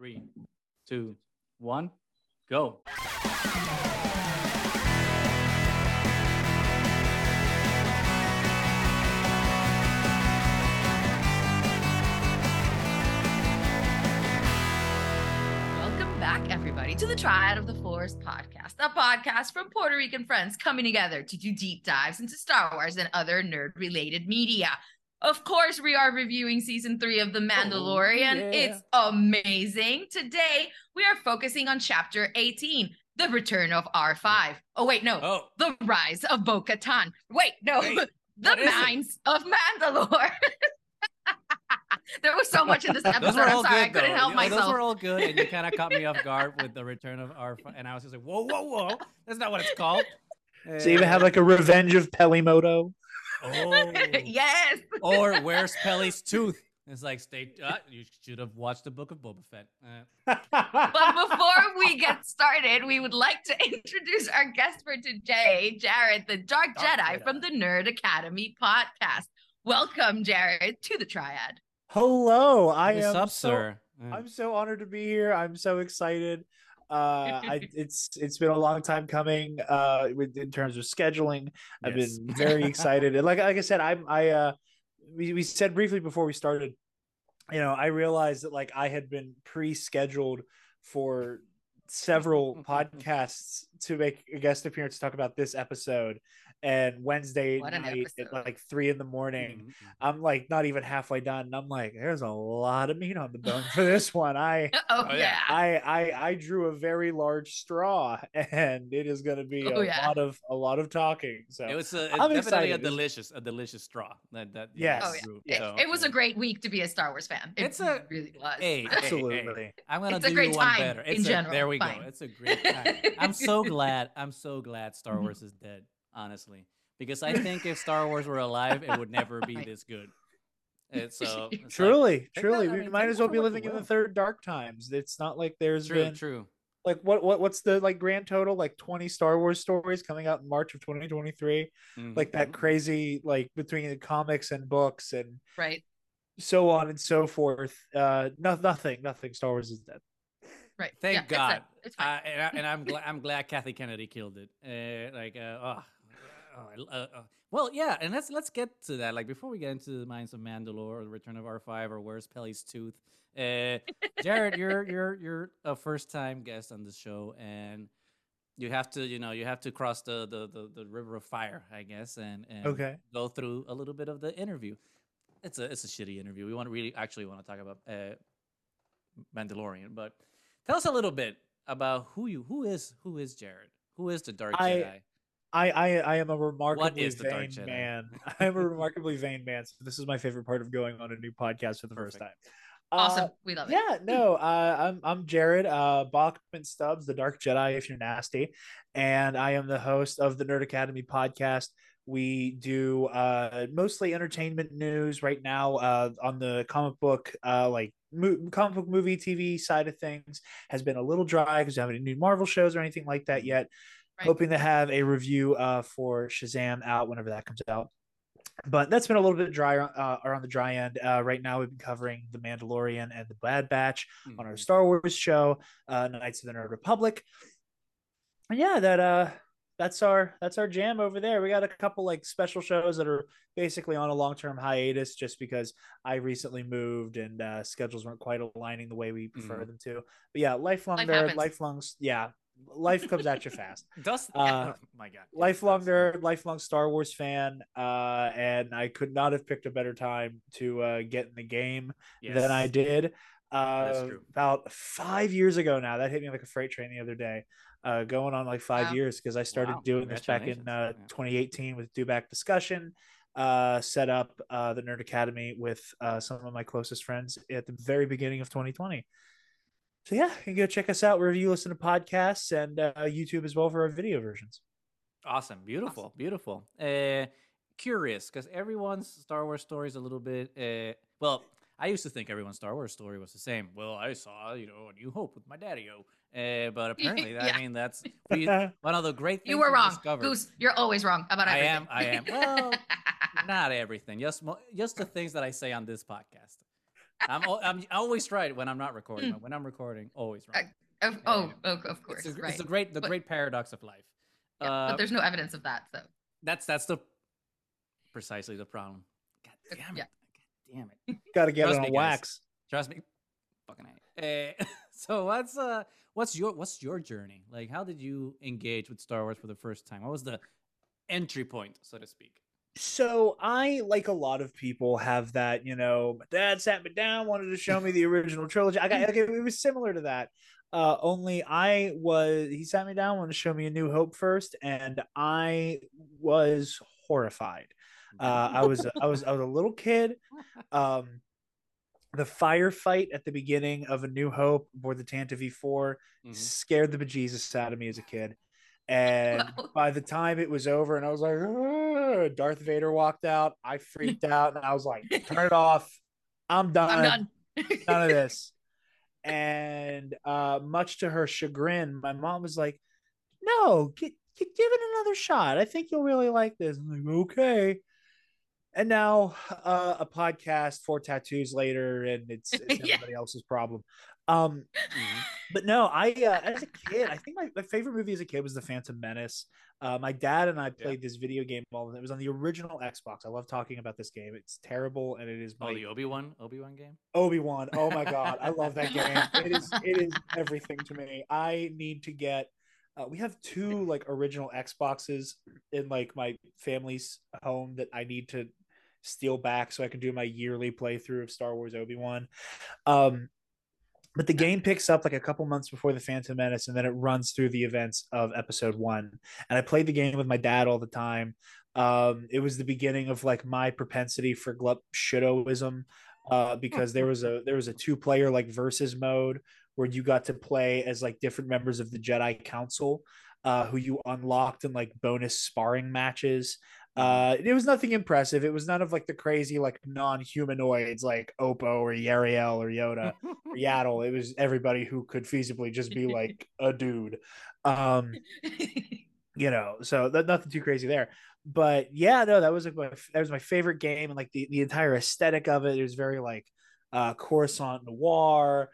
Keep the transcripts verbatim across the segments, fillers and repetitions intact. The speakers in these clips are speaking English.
Three, two, one, go. Welcome back, everybody, to the Triad of the Forest podcast, a podcast from Puerto Rican friends coming together to do deep dives into Star Wars and other nerd-related media. Of course, we are reviewing season three of The Mandalorian. Oh, yeah. It's amazing. Today, we are focusing on chapter eighteen, The Return of R five. Oh, wait, no. Oh. The Rise of Bo-Katan. Wait, no. Wait, the what is it? Mines of Mandalore. There was so much in this Those episode. were I'm all sorry, I good, couldn't though. help You know, myself. Those were all good, and you kind of caught me off guard with the return of R five, and I was just like, whoa, whoa, whoa. That's not what it's called. So you even have like a Revenge of Pelimoto. Oh. Yes. Or where's Pelly's tooth? It's like, stay. Uh, you should have watched the Book of Boba Fett. Uh, But before we get started, we would like to introduce our guest for today, Jared, the Dark, Dark Jedi, Jedi. from the Nerd Academy podcast. Welcome, Jared, to the Triad. Hello, I what's am up, so, sir? Uh, I'm so honored to be here. I'm so excited. Uh, I, it's it's been a long time coming. Uh, with, in terms of scheduling, I've Yes. been very excited. And like like I said, I'm I uh, we we said briefly before we started. You know, I realized that like I had been pre-scheduled for several podcasts to make a guest appearance to talk about this episode. And Wednesday What an night episode. at like three in the morning, mhm. I'm like not even halfway done. And I'm like, there's a lot of meat on the bone for this one. I Oh, Oh, yeah. yeah. I I I drew a very large straw, and it is going to be Oh, a yeah. lot of a lot of talking. So It was a, I'm definitely a excited. This- delicious, a delicious straw. That that you Yes. Oh, yeah. grew. It, So, it was yeah. a great week to be a Star Wars fan. It It's a- really was. Hey, hey, hey. Absolutely. I'm gonna It's a do great you one time better. in It's a, general. There we Fine. go. It's a great time. I'm so glad. I'm so glad Star Wars is dead. Honestly, because I think if Star Wars were alive, it would never be Right. this good. It's so it's like- Truly, take truly, that- I we mean, might take as that well for be what living you in the will. third dark times. It's not like there's True, been true. like what what what's the like grand total like twenty Star Wars stories coming out in March of twenty twenty-three, Mhm, like that mhm. crazy like between the comics and books and Right, so on and so forth. Uh, no, nothing, nothing. Star Wars is dead. right. Thank Yeah, it's God. it. It's fine. Uh, and, I, and I'm glad. I'm glad Kathy Kennedy killed it. Uh, like, uh, oh, oh, uh, uh, well, yeah. And let's let's get to that. Like before we get into the Mines of Mandalore or the Return of R five or Where's Pelly's Tooth. Uh, Jared, you're you're you're a first time guest on the show, and you have to you know you have to cross the the the, the river of fire, I guess, and and Okay. go through a little bit of the interview. It's a it's a shitty interview. We want to really actually want to talk about uh, Mandalorian, but tell us a little bit about who you who is who is Jared? Who is the Dark I- Jedi? I, I I am a remarkably is the Dark vain Jedi? man. I am a remarkably vain man. So this is my favorite part of going on a new podcast for the first Perfect. time. Awesome. Uh, We love it. yeah, no, uh, I'm I'm Jared uh, Bachman Stubbs, the Dark Jedi, if you're nasty, and I am the host of the Nerd Academy podcast. We do uh, mostly entertainment news right now uh, on the comic book, uh, like mo- comic book movie T V side of things. Has been a little dry because we haven't any new Marvel shows or anything like that yet. Right. Hoping to have a review uh, for Shazam out whenever that comes out. But that's been a little bit dry uh, or on the dry end. Uh, right now, we've been covering The Mandalorian and The Bad Batch on our Mhm. Star Wars show, uh, Knights of the Nerd Republic. And yeah, that uh, that's our that's our jam over there. We got a couple like special shows that are basically on a long term hiatus just because I recently moved and uh, schedules weren't quite aligning the way we prefer Mhm. them to. But yeah, lifelong Life nerd, happens. lifelong yeah, life comes at you fast. Does Uh, oh my God, yes, it Lifelong does. nerd, lifelong Star Wars fan, uh, and I could not have picked a better time to uh, get in the game Yes. than I did. That is Uh, true. about five years ago now, that hit me like a freight train the other day. Uh, going on like five Wow. years because I started Wow, doing this back in uh, congratulations. Yeah. twenty eighteen with Do Back Discussion. Uh, set up uh, the Nerd Academy with uh, some of my closest friends at the very beginning of twenty twenty. So yeah, you can go check us out wherever you listen to podcasts and uh, YouTube as well for our video versions. Awesome, beautiful, beautiful. Uh, curious, because everyone's Star Wars story is a little bit. Uh, well, I used to think everyone's Star Wars story was the same. Well, I saw, you know, A New Hope with my daddy-o. Uh, but apparently, Yeah. I mean, that's we, one of the great things You were we wrong. discovered. Goose, you're always wrong about I everything. am, I am. Well, not everything. Just mo- just the things that I say on this podcast. I'm al- I'm always right when I'm not recording. But when I'm recording, always right. Uh, of, oh, oh, of course, It's, a, right. it's the great the but, great paradox of life. Yeah, Uh, but there's no evidence of that, so that's that's the precisely the problem. God damn it! Yeah. God damn it! Got to get Trust it me, on guys. wax. Trust me. Fucking A. Uh, so what's uh what's your what's your journey? Like, how did you engage with Star Wars for the first time? What was the entry point, so to speak? So I, like a lot of people, have that, you know, my dad sat me down, wanted to show me the original trilogy. I got, it was similar to that. Uh, only I was, he sat me down, wanted to show me A New Hope first, and I was horrified. Uh, I was, I was, I was a little kid. Um, the firefight at the beginning of A New Hope aboard the Tantive V four mm-hmm. scared the bejesus out of me as a kid. And wow. by the time it was over and I was like, oh, Darth Vader walked out, I freaked out and I was like, turn it off. I'm done. I'm done. None of this. And uh, much to her chagrin, my mom was like, no, get, get, give it another shot. I think you'll really like this. I'm like, okay. And now uh, a podcast, four tattoos later, and it's, it's yeah. everybody else's problem. Um, but no, I uh, as a kid, I think my, my favorite movie as a kid was The Phantom Menace. Uh, my dad and I played yeah. this video game all the time. It was on the original Xbox. I love talking about this game. It's terrible, and it is my oh the Obi-Wan Obi-Wan game. Obi-Wan. Oh my god, I love that game. It is it is everything to me. I need to get. Uh, we have two like original Xboxes in like my family's home that I need to steal back so I can do my yearly playthrough of Star Wars Obi-Wan. Um, but the game picks up like a couple months before The Phantom Menace, and then it runs through the events of episode one. And I played the game with my dad all the time. Um, it was the beginning of like my propensity for glup shittoism, uh, because there was a there was a two player like versus mode where you got to play as like different members of the Jedi Council, uh, who you unlocked in like bonus sparring matches. Uh, it was nothing impressive. It was none of like the crazy like non-humanoids like Oppo or Yariel or Yoda or Yaddle. It was everybody who could feasibly just be like a dude. Um, you know, so that nothing too crazy there. But yeah, no, that was like my that was my favorite game, and like the, the entire aesthetic of it. It was very like uh Coruscant noir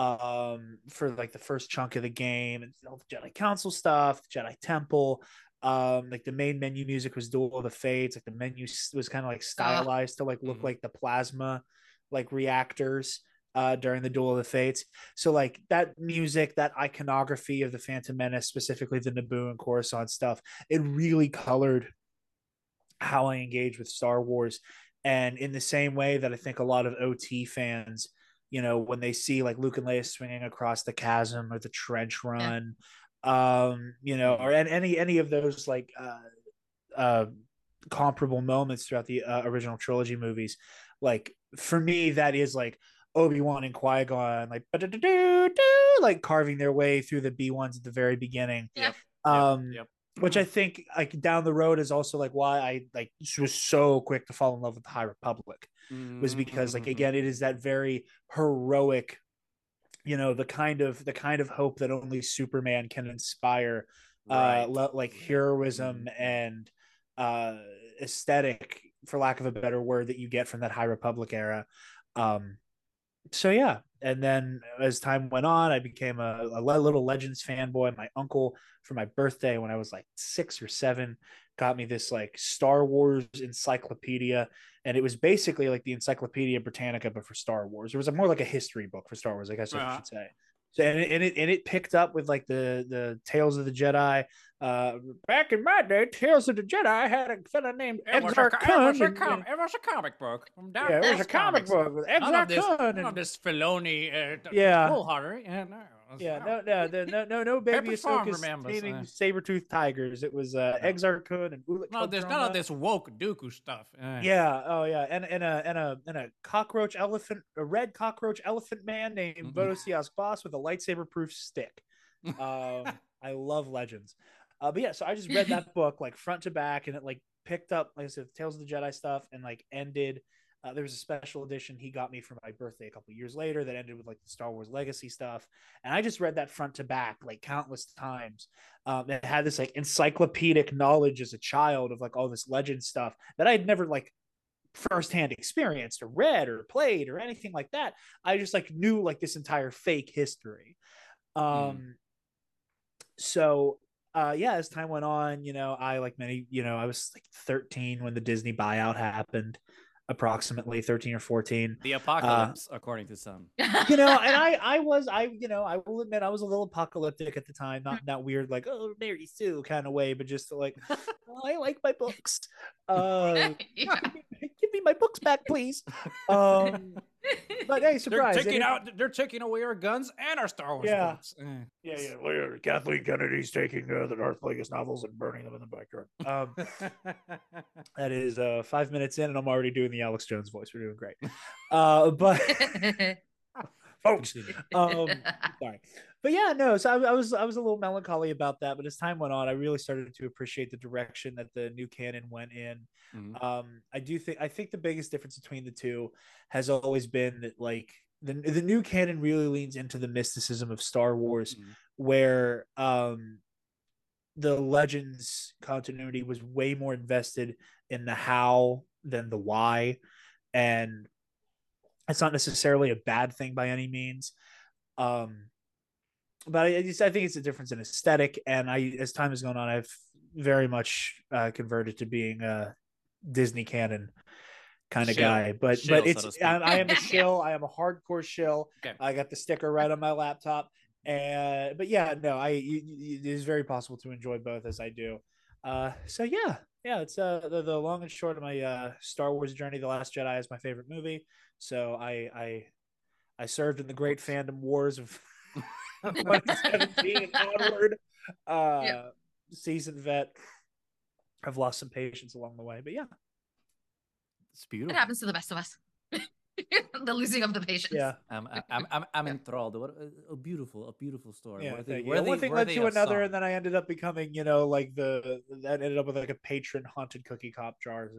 um for like the first chunk of the game, and all the Jedi Council stuff, the Jedi Temple. Um, like the main menu music was Duel of the Fates. Like the menu was kind of like stylized uh, to like look mm-hmm. like the plasma like reactors uh during the Duel of the Fates. So like that music, that iconography of the Phantom Menace, specifically the Naboo and Coruscant stuff, it really colored how I engage with Star Wars. And in the same way that I think a lot of O T fans, you know, when they see like Luke and Leia swinging across the chasm or the trench run, yeah. um you know or any any of those like uh uh comparable moments throughout the uh, original trilogy movies, like for me that is like Obi-Wan and Qui-Gon like like carving their way through the B ones at the very beginning. Yep. um yep. Which I think like down the road is also like why I like was so quick to fall in love with the High Republic, was because like again it is that very heroic, you know, the kind of the kind of hope that only Superman can inspire, right. uh like heroism and uh aesthetic, for lack of a better word, that you get from that High Republic era. Um so yeah, and then as time went on, I became a, a little Legends fanboy. My uncle, for my birthday when I was like six or seven, got me this like Star Wars encyclopedia, and it was basically like the Encyclopedia Britannica but for Star Wars. It was a, more like a history book for Star Wars, I guess uh-huh. I should say. So and it, and it and it picked up with like the the Tales of the Jedi. Uh, back in my day, Tales of the Jedi had a fella named Exar Kun. It was a com- it was a comic book. From yeah, it was a comic book with Exar Kun. None of this Filoni, uh, yeah, foolhardy. Yeah, no. Yeah, no, no, no, no, no, no baby Ahsoka taming uh, saber-toothed tigers. It was uh, no. Exar Kun and Ulic. No, there's none of this woke Dooku stuff. Uh. Yeah, oh yeah, and and a and a and a cockroach elephant, a red cockroach elephant man named mm-hmm. Bodo Sias Boss with a lightsaber-proof stick. Um, I love Legends, uh, but yeah, so I just read that book like front to back, and it like picked up, like I said, Tales of the Jedi stuff, and like ended. Uh, there was a special edition he got me for my birthday a couple years later that ended with like the Star Wars Legacy stuff, and I just read that front to back like countless times. Um, it had this like encyclopedic knowledge as a child of like all this legend stuff that I had never like firsthand experienced or read or played or anything like that. I just like knew like this entire fake history. Um, mm. So, uh, yeah, as time went on, you know, I like many, you know, I was like thirteen when the Disney buyout happened, approximately thirteen or fourteen. The apocalypse, uh, according to some. You know, and I, I was, I, you know, I will admit I was a little apocalyptic at the time, not that weird, like, oh, Mary Sue kind of way, but just like, oh, I like my books. Uh, yeah. give, me, give me my books back, please. Um, but hey, surprise! They're taking out, they're taking away our guns and our Star Wars yeah. books. Yeah, yeah. Kathleen Kennedy's taking uh, the Darth Plagueis novels and burning them in the backyard. Um, that is uh, five minutes in, and I'm already doing the Alex Jones voice. We're doing great. Uh, but folks, um, sorry, but yeah, no. So I, I was I was a little melancholy about that, but as time went on, I really started to appreciate the direction that the new canon went in. Mm-hmm. Um, I do think I think the biggest difference between the two has always been that like the the new canon really leans into the mysticism of Star Wars, mm-hmm. where um, the Legends continuity was way more invested in the how than the why, and it's not necessarily a bad thing by any means. Um, but I, I, just, I think it's a difference in aesthetic, and I as time has gone on, I've very much uh, converted to being a Disney canon kind of guy, but shill, but it's so I, I am a shill. I am a hardcore shill. Okay. I got the sticker right on my laptop, and but yeah, no, I it is very possible to enjoy both as I do. Uh, so yeah, yeah, it's uh the, the long and short of my uh Star Wars journey. The Last Jedi is my favorite movie, so I I I served in the great fandom wars of twenty seventeen and onward. Uh, yep. Seasoned vet. I've lost some patience along the way, but yeah. It's beautiful. It happens to the best of us. The losing of the patience. Yeah, I'm I'm I'm, I'm enthralled. What a, a beautiful, a beautiful story. Yeah, worthy, worthy, one thing led to another, song. And then I ended up becoming, you know, like the that ended up with like a patron haunted cookie cop jars.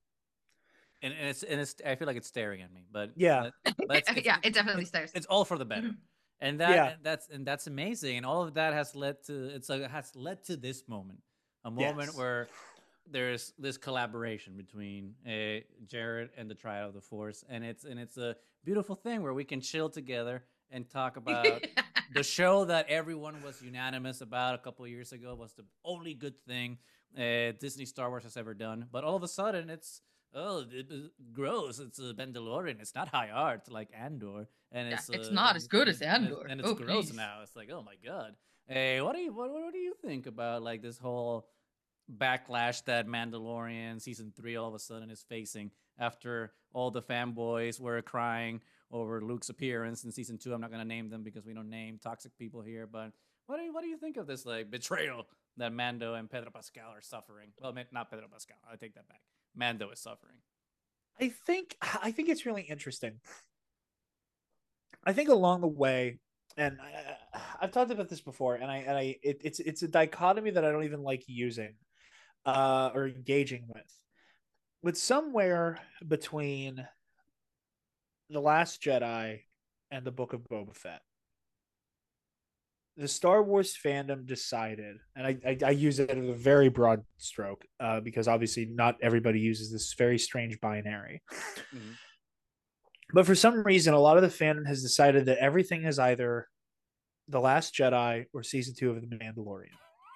And, and it's and it's I feel like it's staring at me, but yeah, but it's, it's, yeah, it definitely it's, stares. It's all for the better, and that yeah. that's and that's amazing, and all of that has led to it's like has led to this moment, a moment yes. where there's this collaboration between uh, Jared and the Triad of the Force, and it's and it's a beautiful thing where we can chill together and talk about the show that everyone was unanimous about a couple of years ago was the only good thing uh, Disney Star Wars has ever done. But all of a sudden, it's oh, it, it gross. It's a Mandalorian. It's not high art like Andor, and it's yeah, it's uh, not as good as Andor, and, and it's oh, gross please. now. It's like, oh my god. Hey, what do you what, what do you think about like this whole backlash that Mandalorian season three all of a sudden is facing after all the fanboys were crying over Luke's appearance in season two? I'm not going to name them because we don't name toxic people here, but what do you, what do you think of this like betrayal that Mando and Pedro Pascal are suffering? Well, not Pedro Pascal. I take that back. Mando is suffering. I think I think it's really interesting. I think along the way, and I, I've talked about this before, and I and I it, it's it's a dichotomy that I don't even like using. Uh, or engaging with, with somewhere between The Last Jedi and the Book of Boba Fett, the Star Wars fandom decided, and I, I, I use it as a very broad stroke, uh, because obviously not everybody uses this very strange binary. Mm-hmm. But for some reason, a lot of the fandom has decided that everything is either The Last Jedi or season two of The Mandalorian.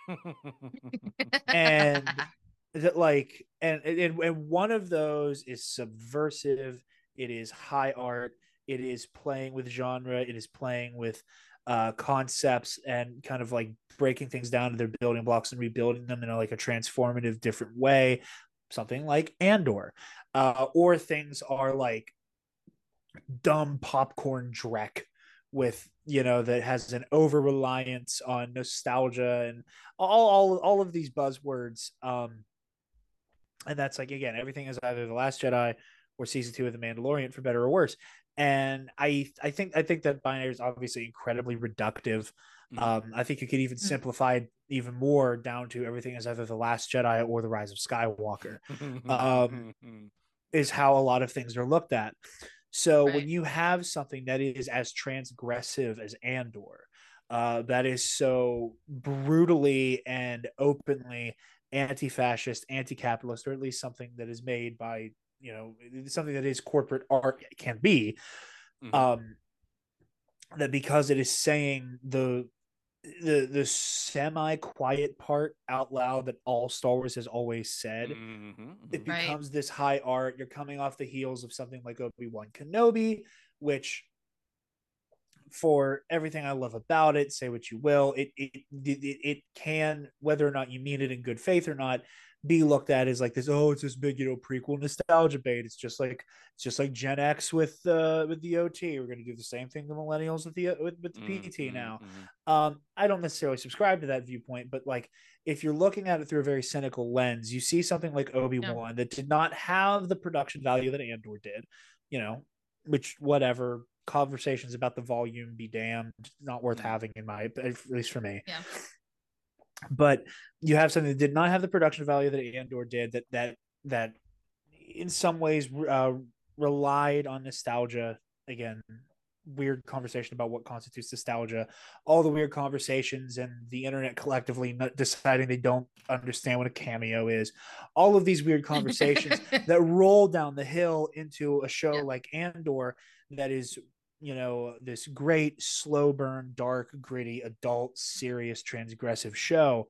And that like and, and and one of those is subversive, it is high art, it is playing with genre, it is playing with uh concepts and kind of like breaking things down to their building blocks and rebuilding them in a, like a transformative different way, something like Andor, uh or things are like dumb popcorn dreck with, you know, that has an over reliance on nostalgia and all, all all of these buzzwords, um and that's like, again, everything is either The Last Jedi or season two of The Mandalorian, for better or worse. And I I think I think that binary is obviously incredibly reductive. Mm-hmm. um I think you could even mm-hmm. simplify it even more down to everything is either The Last Jedi or The Rise of Skywalker. um is how a lot of things are looked at. So right. when you have something that is as transgressive as Andor, uh, that is so brutally and openly anti-fascist, anti-capitalist, or at least something that is made by you know, something that is corporate art can be. Mm-hmm. Um, that because it is saying the the the semi quiet part out loud that all Star Wars has always said, mm-hmm, mm-hmm. it becomes right. this high art. You're coming off the heels of something like Obi-Wan Kenobi, which, for everything I love about it, say what you will, it it it, it can, whether or not you mean it in good faith or not, be looked at as like this, oh, it's this big, you know, prequel nostalgia bait. It's just like it's just like Gen X with uh with the O T. We're gonna do the same thing to millennials with the with, with the mm-hmm, P T now. Mm-hmm. Um, I don't necessarily subscribe to that viewpoint, but like if you're looking at it through a very cynical lens, you see something like Obi-Wan yeah. that did not have the production value that Andor did, you know, which whatever. Conversations about the volume be damned, not worth mm-hmm. having in my, at least for me. Yeah. But you have something that did not have the production value that Andor did, that that that in some ways uh, relied on nostalgia. Again, weird conversation about what constitutes nostalgia, all the weird conversations and the internet collectively deciding they don't understand what a cameo is, all of these weird conversations that roll down the hill into a show yeah. like Andor that is, you know, this great slow burn, dark, gritty, adult, serious, transgressive show.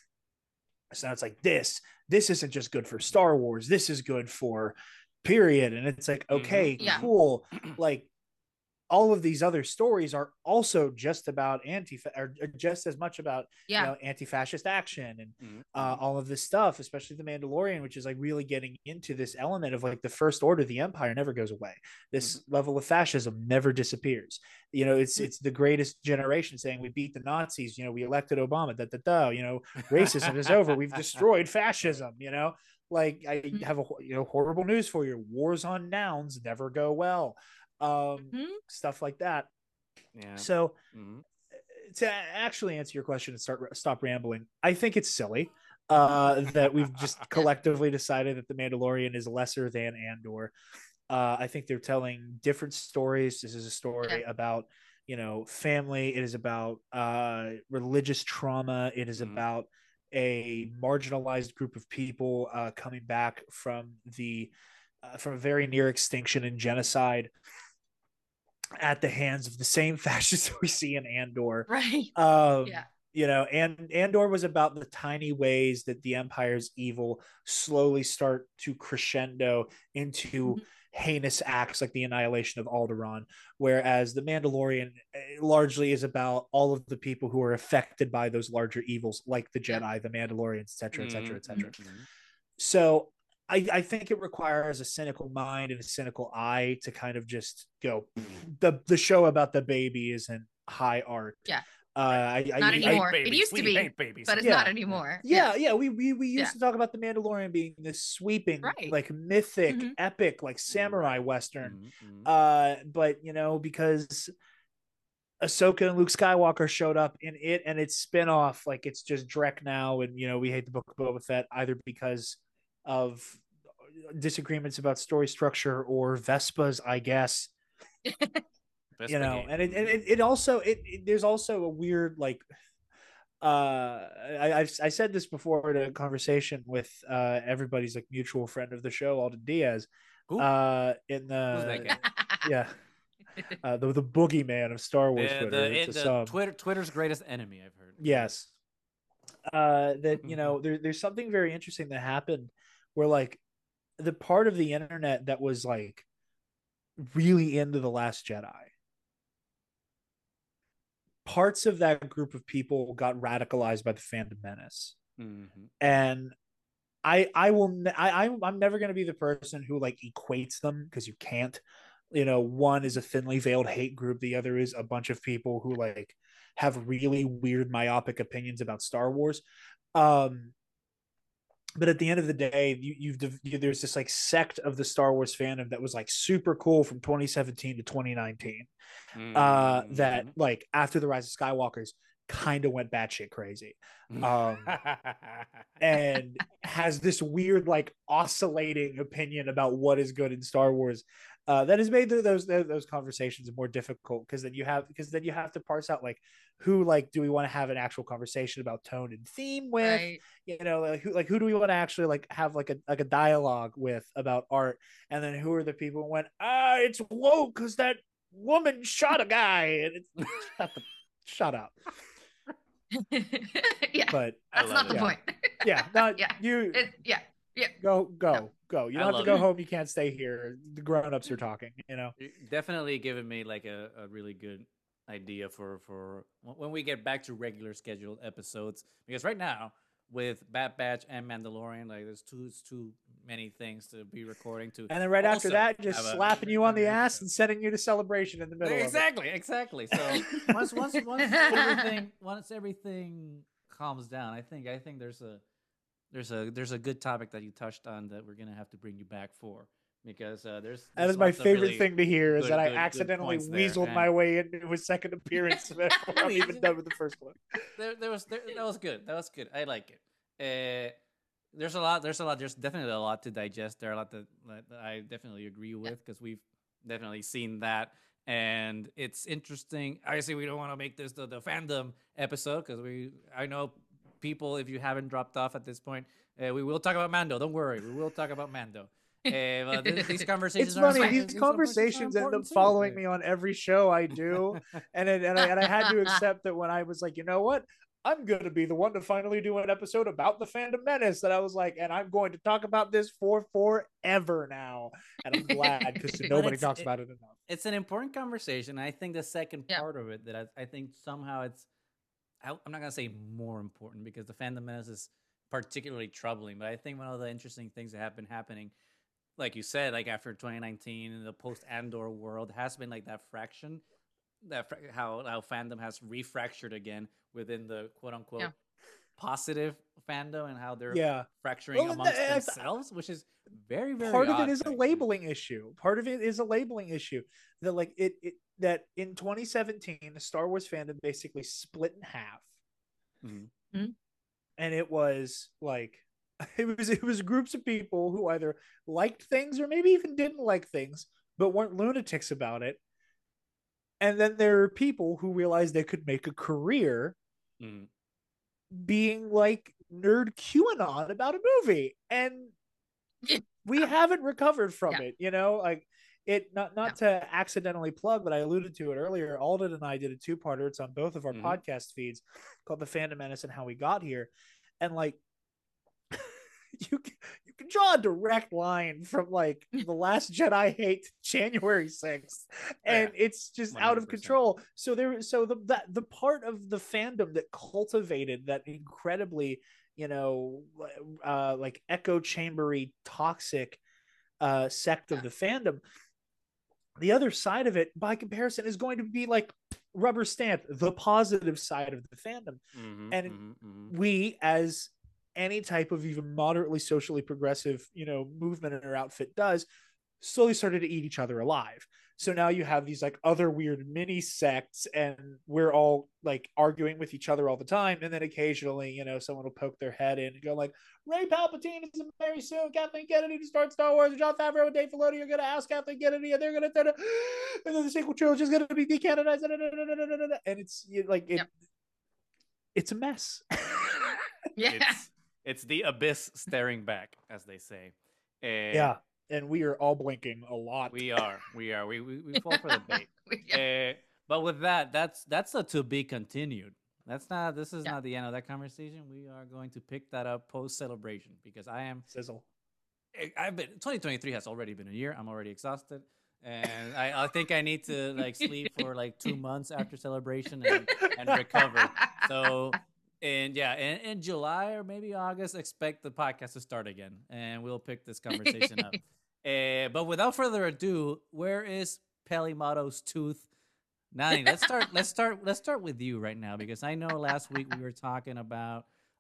So now it's like this this isn't just good for Star Wars, this is good for period. And it's like, okay, mm-hmm. yeah. cool. Like all of these other stories are also just about anti or just as much about yeah. you know, anti-fascist action and mm-hmm. uh, all of this stuff, especially The Mandalorian, which is like really getting into this element of like the First Order, the Empire never goes away. This mm-hmm. level of fascism never disappears. You know, it's it's the greatest generation saying we beat the Nazis. You know, we elected Obama. Da da da. You know, racism is over. We've destroyed fascism. You know, like I have a you know horrible news for you. Wars on nouns never go well. Um, mm-hmm. Stuff like that. Yeah. So mm-hmm. to actually answer your question and start stop rambling, I think it's silly uh, that we've just collectively decided that The Mandalorian is lesser than Andor. Uh, I think they're telling different stories. This is a story yeah. about, you know, family. It is about uh, religious trauma. It is mm-hmm. about a marginalized group of people uh, coming back from the uh, from a very near extinction and genocide at the hands of the same fascists we see in Andor. Right. Um, yeah. You know, and Andor was about the tiny ways that the Empire's evil slowly start to crescendo into mm-hmm. heinous acts like the annihilation of Alderaan, whereas The Mandalorian largely is about all of the people who are affected by those larger evils, like the Jedi, yeah. the Mandalorians, et cetera, et cetera, et cetera. Mm-hmm. So I, I think it requires a cynical mind and a cynical eye to kind of just go, the the show about the baby isn't high art. Yeah. Uh, I, not I, anymore. I, it used to be, but it's yeah. not anymore. Yeah, yeah. yeah. We, we we used yeah. to talk about The Mandalorian being this sweeping, right. like mythic, mm-hmm. epic, like samurai western. Mm-hmm. Uh, but you know, because Ahsoka and Luke Skywalker showed up in it and its spinoff, like it's just Drek now, and you know, we hate the Book of Boba Fett either because of disagreements about story structure or Vespas, I guess. You know, game. and it, it it also it, it there's also a weird like uh I I've, I said this before in a conversation with uh everybody's like mutual friend of the show, Alden Diaz. Who? Uh in the yeah. Uh, the the boogeyman of Star Wars the, Twitter. The, the, the Twitter Twitter's greatest enemy, I've heard. Yes. Uh that you know there, there's something very interesting that happened where like the part of the internet that was like really into The Last Jedi, parts of that group of people got radicalized by the Phantom Menace. Mm-hmm. And I I will I I'm never going to be the person who like equates them, because you can't. You know, one is a thinly veiled hate group, the other is a bunch of people who like have really weird myopic opinions about Star Wars. Um But at the end of the day, you, you've you, there's this like sect of the Star Wars fandom that was like super cool from twenty seventeen to twenty nineteen. Mm-hmm. Uh, that like after the Rise of Skywalkers kind of went batshit crazy. Um, and has this weird, like, oscillating opinion about what is good in Star Wars. Uh, that has made those those conversations more difficult because then you have because then you have to parse out, like, who, like, do we want to have an actual conversation about tone and theme with, Right. you know, like who like who do we want to actually, like, have like a like a dialogue with about art, and then who are the people who went, ah, it's woke because that woman shot a guy, and it's shut, the, shut up. Yeah, But that's not it. the yeah. point. Yeah, not Yeah. you. It, yeah. Yeah. Go, go, No. go. You I don't have to love go it. home. You can't stay here. The grown-ups are talking, you know? You're definitely giving me like a, a really good idea for for when we get back to regular scheduled episodes, because right now with Bad Batch and Mandalorian, like there's too it's too many things to be recording to. And then right after also that, just have a slapping you on the regular ass episode. and sending you to Celebration in the middle of it. Exactly, exactly. So once once once everything once everything calms down, I think I think there's a there's a there's a good topic that you touched on that we're gonna have to bring you back for, because uh, there's, That there's is my lots of favorite really thing to hear is good- that I good- good accidentally points there, weaseled and- my way into a second appearance before I'm mean, even done with the first one. there, there was there, that was good. That was good. I like it. Uh, there's a lot. There's a lot. There's definitely a lot to digest. There are a lot that, that I definitely agree with, because we've definitely seen that, and it's interesting. Obviously, we don't want to make this the, the fandom episode, because we I know people, if you haven't dropped off at this point, uh, we will talk about Mando. Don't worry, we will talk about Mando. Uh, but th- these conversations It's are funny. important- These are conversations end up important too. following Uh, me on every show I do, and it, and I and I had to accept that when I was like, you know what, I'm going to be the one to finally do an episode about the Phantom Menace. That I was like, and I'm going to talk about this for forever now, and I'm glad because But nobody it's- talks it- about it enough. It's an important conversation. I think the second Yeah. part of it that I, I think somehow it's, I, I'm not gonna say more important, because the Phantom Menace is particularly troubling. But I think one of the interesting things that have been happening, like you said, like after twenty nineteen in the post Andor world, has been like that fraction, that fra- how how fandom has refractured again within the quote unquote Yeah. positive fandom, and how they're Yeah. fracturing Well, amongst I- I- themselves, which is very very Part of odd, it is a frankly. labeling issue. Part of it is a labeling issue that, like, it, it that in twenty seventeen the Star Wars fandom basically split in half, Mhm. Mhm. and it was like it was it was groups of people who either liked things or maybe even didn't like things, but weren't lunatics about it. And then there are people who realized they could make a career Mhm. being like nerd QAnon about a movie, and we haven't recovered from Yeah. it. You know, like it. Not not to accidentally plug, but I alluded to it earlier. Alden and I did a two-parter. It's on both of our Mhm. podcast feeds, called "The Phantom Menace and How We Got Here," and like you can, you can draw a direct line from like The Last Jedi hate to January sixth, and it's just out of one hundred percent. control. So there, so the that the part of the fandom that cultivated that incredibly, you know, uh, like echo chambery toxic uh, sect of the fandom. The other side of it, by comparison, is going to be like rubber stamp, the positive side of the fandom. Mhm, And mhm, mhm. we, as any type of even moderately socially progressive, you know, movement in our outfit does, slowly started to eat each other alive. So now you have these like other weird mini sects, and we're all like arguing with each other all the time. And then occasionally, you know, someone will poke their head in and go like, Ray Palpatine is very soon Kathleen Kennedy to start Star Wars. John Favreau and Dave Filoni are going to ask Kathleen Kennedy, and they're going to, and then the sequel trilogy is going to be decanonized. And it's like it, Yep. it's a mess. Yeah. It's it's the abyss staring back, as they say. Uh, Yeah, and we are all blinking a lot. we are, we are, we we, we fall for the bait. Yeah. Uh, but with that, that's that's a to be continued. That's not. This is Yeah. not the end of that conversation. We are going to pick that up post celebration, because I am. Sizzle. I- I've been. twenty twenty-three has already been a year. I'm already exhausted, and I, I think I need to like sleep for like two months after celebration and, and recover. So. And yeah, in, in July or maybe August, expect the podcast to start again, and we'll pick this conversation up. Uh, but without further ado, where is Pelimato's tooth? Nani, let's start. Let's start. Let's start with you right now, because I know last week we were talking about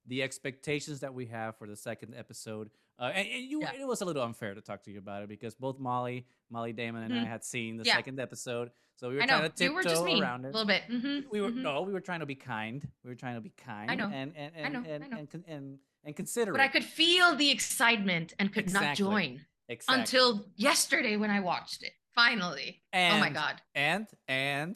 the expectations that we have for the second episode. Uh, and, and you, Yeah. it was a little unfair to talk to you about it because both Molly, Molly Damon, and I Mhm. had seen the Yeah. second episode, so we were I trying know to you were just tiptoe mean around a it. little bit. hmm We were hmm no, we were trying to be kind. We were trying to be kind. I know. and and and I know, and I know. and and, and, and considerate. But I could feel the excitement and could not Exactly. join exactly. until yesterday when I watched it. Finally. and, oh my god. And and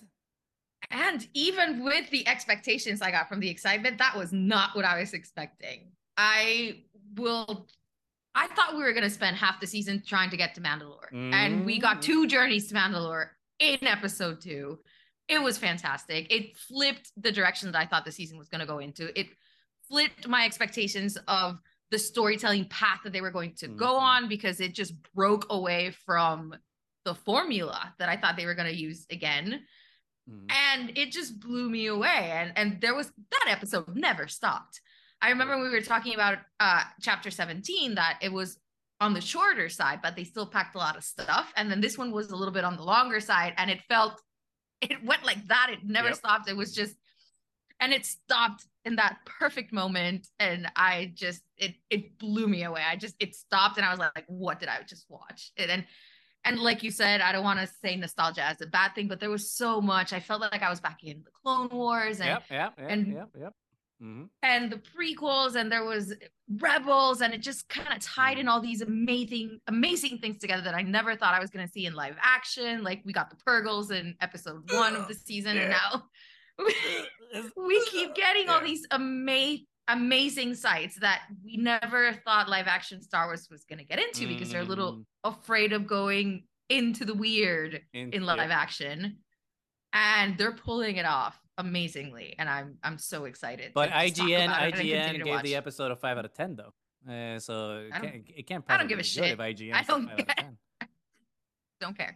And even with the expectations I got from the excitement, that was not what I was expecting. I will. I thought we were going to spend half the season trying to get to Mandalore. Mm-hmm. And we got two journeys to Mandalore in episode two. It was fantastic. It flipped the direction that I thought the season was going to go into. It flipped my expectations of the storytelling path that they were going to mm-hmm. go on, because it just broke away from the formula that I thought they were going to use again. Mm-hmm. And it just blew me away. And, and there was that episode never stopped. I remember we were talking about uh, chapter seventeen, that it was on the shorter side, but they still packed a lot of stuff. And then this one was a little bit on the longer side, and it felt, it went like that. It never yep. stopped. It was just, and it stopped in that perfect moment. And I just, it, it blew me away. I just, it stopped and I was like, what did I just watch? It, and, and like you said, I don't want to say nostalgia as a bad thing, but there was so much. I felt like I was back in the Clone Wars and, yep, yep, yep, and, yep, yep. Mm-hmm. and the prequels, and there was Rebels, and it just kind of tied in all these amazing, amazing things together that I never thought I was going to see in live action. Like we got the Purgles in episode one of the season, yeah. and now we, we keep getting yeah. all these amazing, amazing sites that we never thought live action Star Wars was going to get into, because they're a little afraid of going into the weird in, in live yeah. action, and they're pulling it off amazingly, and I'm I'm so excited. But I G N I G N gave the episode a five out of ten though, uh, so it can't, it can't I don't give a be shit. Good if I G N I don't five out of ten. Don't care.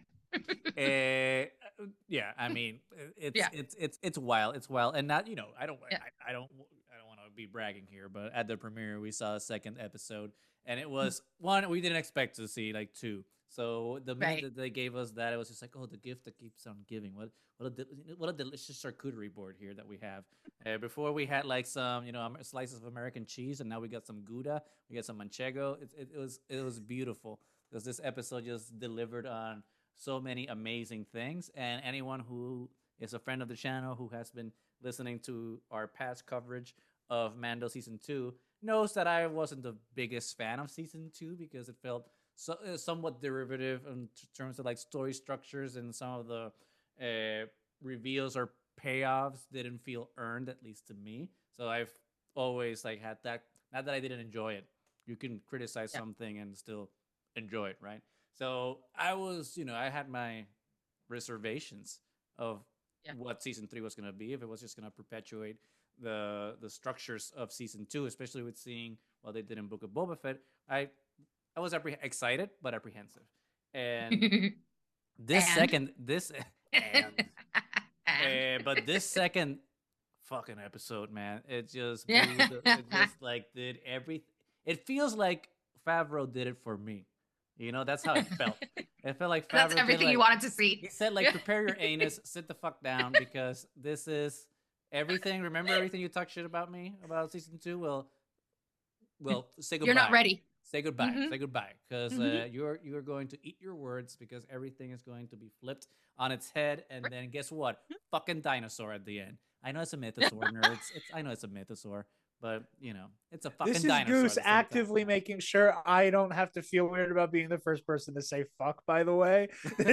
uh, yeah, I mean it's yeah. it's it's it's wild, it's wild, and not you know I don't yeah. I, I don't I don't want to be bragging here, but at the premiere we saw a second episode, and it was one we didn't expect to see, like two. So the minute right. that they gave us that, it was just like, oh, the gift that keeps on giving. What what a what a delicious charcuterie board here that we have. Uh, before we had like some, you know, slices of American cheese, and now we got some Gouda, we got some Manchego. It, it, it was it was beautiful, because this episode just delivered on so many amazing things. And anyone who is a friend of the channel, who has been listening to our past coverage of Mando season two, knows that I wasn't the biggest fan of season two, because it felt so uh, somewhat derivative in t- terms of like story structures, and some of the uh, reveals or payoffs didn't feel earned, at least to me. So I've always like had that. Not that I didn't enjoy it. You can criticize yeah. something and still enjoy it, right? So I was, you know, I had my reservations of yeah. what season three was going to be, if it was just going to perpetuate the the structures of season two, especially with seeing what they did in Book of Boba Fett. I I was appreh- excited but apprehensive, and this and? second this and, and. Uh, but this second fucking episode, man, it just blew the, it just like did everything. It feels like Favreau did it for me. You know, that's how it felt. It felt like Favreau that's everything did, like, you wanted to see. He said, like, prepare your anus, sit the fuck down, because this is everything. Remember everything you talked shit about me about season two? Well, well, say goodbye. You're not ready. Say goodbye. Mm-hmm. Say goodbye, because mm-hmm. uh, you're you're going to eat your words, because everything is going to be flipped on its head, and then guess what? Fucking dinosaur at the end. I know it's a mythosaur, nerds. It's I know it's a mythosaur. But, you know, it's a fucking dinosaur. This is Goose actively time. making sure I don't have to feel weird about being the first person to say fuck, by the way. And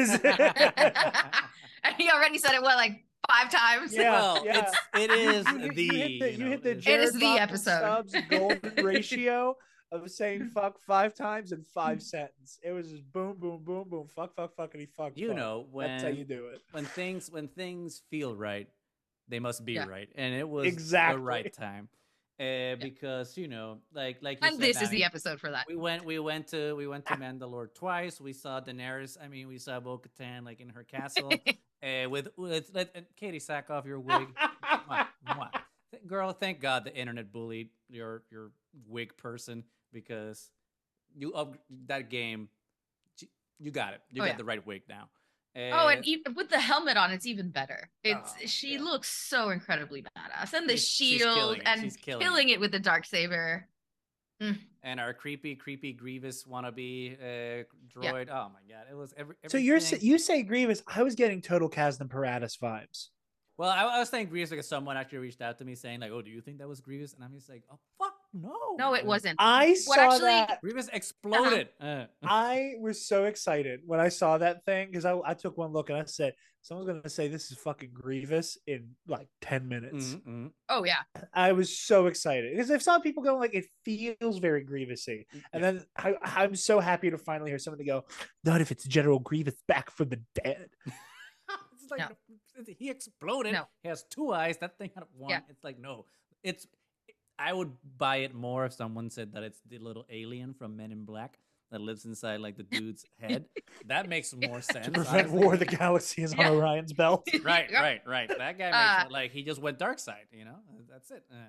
he already said it, what, like five times? Yeah, well, yeah. It's, it is you, the... You hit the, you know, hit the it is the episode. Stubbs golden ratio of saying fuck five times in five sentences. It was just boom, boom, boom, boom, fuck, fuck, fuckity, fuck. You fuck. know, when... That's how you do it. When things, when things feel right, they must be yeah. right. And it was exactly. the right time. Uh, because you know, like like you and said, this Danny, is the episode for that. We went we went to we went to Mandalore twice. We saw Daenerys. I mean, we saw Bo-Katan like in her castle. uh, with with let uh, Katie, sack off your wig, mwah, mwah. Girl. Thank God the internet bullied your your wig person, because you up that game. You got it. You oh, got yeah. the right wig now. Oh, Uh, and even with the helmet on, it's even better. It's oh, she yeah. looks so incredibly badass, and the She's, she's shield killing it. and She's killing, killing it. it with the dark saber. Mm, And our creepy, creepy Grievous wannabe uh, yeah. droid. Oh my god, it was every So you're everything. you say Grievous? I was getting total Casdan Paratus vibes. Well, I, I was saying Grievous because someone actually reached out to me saying like, "Oh, do you think that was Grievous?" And I'm just like, "Oh, fuck, no." No, it Uh, wasn't. I What saw actually? that. Grievous exploded. Uh, I was so excited when I saw that thing because I, I took one look and I said, someone's going to say this is fucking Grievous in like ten minutes. mm-hmm. Oh yeah. I was so excited because I've saw people going like, it feels very Grievousy. And Yeah. then I, I'm so happy to finally hear somebody go, not if it's General Grievous back from the dead. It's like No. he exploded. No. He has two eyes. That thing had one. Yeah. It's like no. It's. I would buy it more if someone said that it's the little alien from Men in Black that lives inside like the dude's head. That makes more sense. To prevent honestly. War of the Galaxy is Yeah. on Orion's belt. Right, Yep. right, right. That guy makes Uh, it like he just went dark side. You know, that's it. Uh,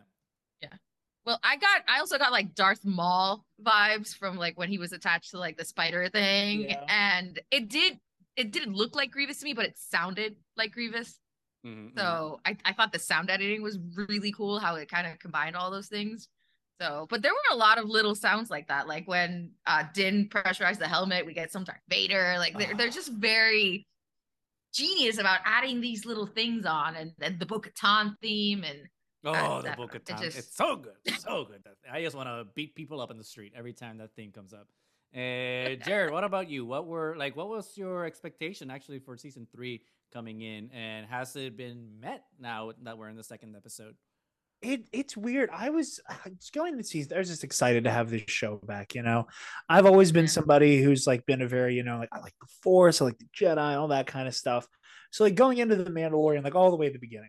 Well, I got I also got like Darth Maul vibes from like when he was attached to like the spider thing. Yeah. And it did it didn't look like Grievous to me, but it sounded like Grievous. mm-hmm, So I, I thought the sound editing was really cool, how it kind of combined all those things. So, but there were a lot of little sounds like that, like when uh Din pressurized the helmet, we get some Darth Vader. Like they're they're just very genius about adding these little things on, and, and the Bo-Katan theme, and Oh, Uh, the that- Book of it Time. just- It's so good. So good. That- I just want to beat people up in the street every time that thing comes up. Uh, Jared, what about you? What were like what was your expectation actually for season three coming in, and has it been met now that we're in the second episode? It it's weird. I was just going to season. I was just excited to have this show back. You know, I've always been Yeah. somebody who's like been a very you know like I like the Force, I like the Jedi, all that kind of stuff. So like going into the Mandalorian, like all the way at the beginning,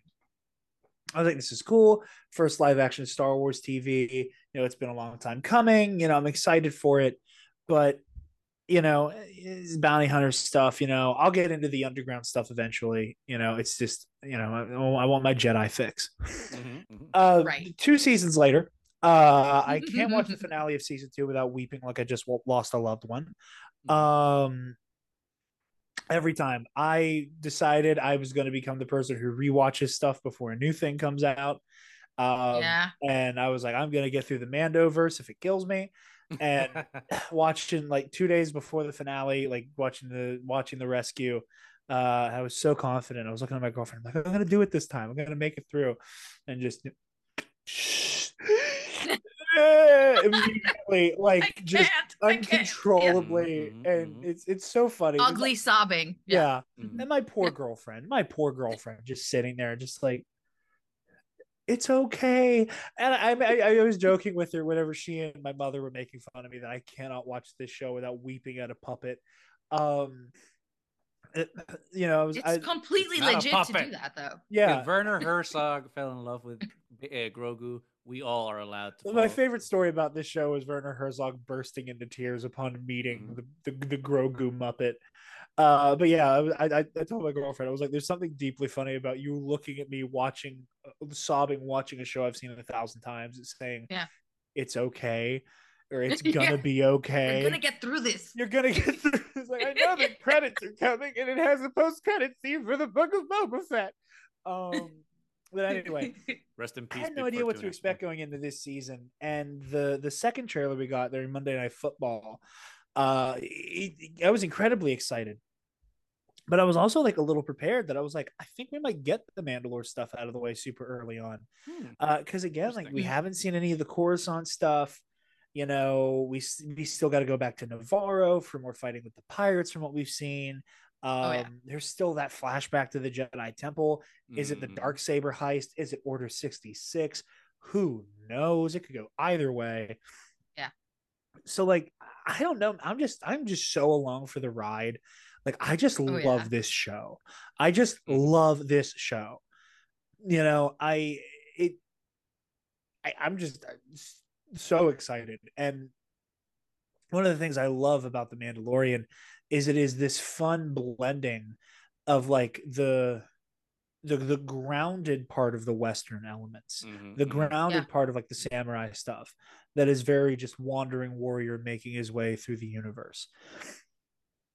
I was like, this is cool. First live action Star Wars T V. You know, it's been a long time coming. You know, I'm excited for it, but you know, it's bounty hunter stuff. You know, I'll get into the underground stuff eventually. You know, it's just you know, I, I want my Jedi fix. Mm-hmm, mm-hmm. Uh, Right. Two seasons later, uh, I can't watch the finale of season two without weeping like I just lost a loved one. Um, every time I decided I was going to become the person who rewatches stuff before a new thing comes out. Um, Yeah. And I was like, I'm going to get through the Mandoverse if it kills me. And watching like two days before the finale, like watching the watching the rescue, uh, I was so confident. I was looking at my girlfriend, I'm like, I'm going to do it this time. I'm going to make it through, and just immediately, like I just can't. I can't. uncontrollably, Mhm, and mhm. it's it's so funny. Ugly sobbing. Yeah. Yeah. Mhm. And my poor girlfriend, my poor girlfriend, just sitting there, just like, it's okay. And I, I, I was joking with her whenever she and my mother were making fun of me that I cannot watch this show without weeping at a puppet. Um, it, you know, I was, It's I, completely It's not a legit to puppet. do that though. yeah. If Werner Herzog fell in love with uh, Grogu, we all are allowed to. My fall. favorite story about this show is Werner Herzog bursting into tears upon meeting Mhm. the, the, the Grogu Muppet. Uh, but yeah, I, I I told my girlfriend, I was like, "There's something deeply funny about you looking at me watching, uh, sobbing, watching a show I've seen a thousand times, it's saying, Yeah. it's okay, or it's gonna Yeah. be okay. We're gonna get through this. You're gonna get through." It's like, I know the credits are coming, and it has a post credit scene for the Book of Boba Fett. Um, but anyway, Rest in I peace. had no Big idea what to Fortuna. expect going into this season, and the the second trailer we got during Monday Night Football, uh, it, I was incredibly excited, but I was also like a little prepared that I was like, I think we might get the Mandalore stuff out of the way super early on, Hmm. because uh, again, like we Interesting. haven't seen any of the Coruscant stuff. You know, we we still got to go back to Navarro for more fighting with the pirates from what we've seen. Um, Oh, yeah. There's still that flashback to the Jedi Temple. Is it the Mhm. Dark Saber heist? Is it Order sixty-six? Who knows? It could go either way. Yeah. So like, I don't know. I'm just I'm just so along for the ride. Like, I just love yeah. this show. I just Mhm. love this show. You know, I it I, I'm just uh, so excited. And one of the things I love about the Mandalorian is it is this fun blending of like the the the grounded part of the Western elements, Mhm, the mhm. grounded Yeah. part of like the samurai stuff that is very just wandering warrior making his way through the universe.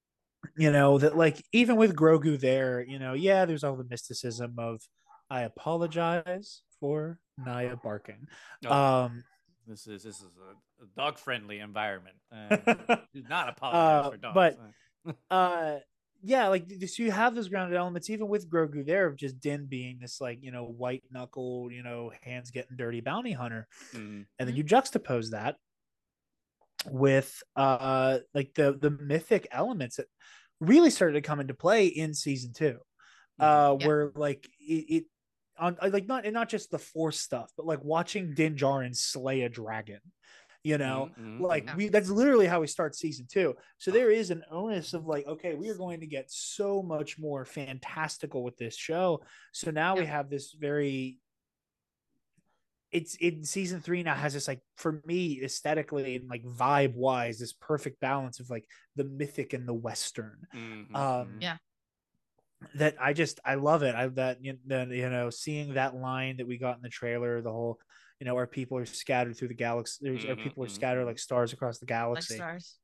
you know, that like even with Grogu there, you know, yeah, there's all the mysticism of I apologize for Naya barking. Oh, Um this is this is a, a dog friendly environment. Uh, do not apologize uh for dogs. but uh yeah, like so you have those grounded elements even with Grogu there of just Din being this like, you know, white knuckle, you know, hands getting dirty bounty hunter. Mm-hmm. And then you juxtapose that with uh like the the mythic elements that really started to come into play in season two. Mm-hmm. Uh Yeah. where like it, it on like not and not just the force stuff, but like watching Din Djarin slay a dragon. You know, Mm-hmm. like Mm-hmm. we that's literally how we start season two. So there is an onus of like, okay, we are going to get so much more fantastical with this show. So now we Yeah. have this very it's in season three now has this like for me aesthetically and like vibe wise this perfect balance of like the mythic and the western. Mm-hmm. um Yeah. that I just I love it. I that you know seeing that line that we got in the trailer, the whole you know our people are scattered through the galaxy, Mm-hmm. our people are Mm-hmm. scattered like stars across the Like galaxy. stars.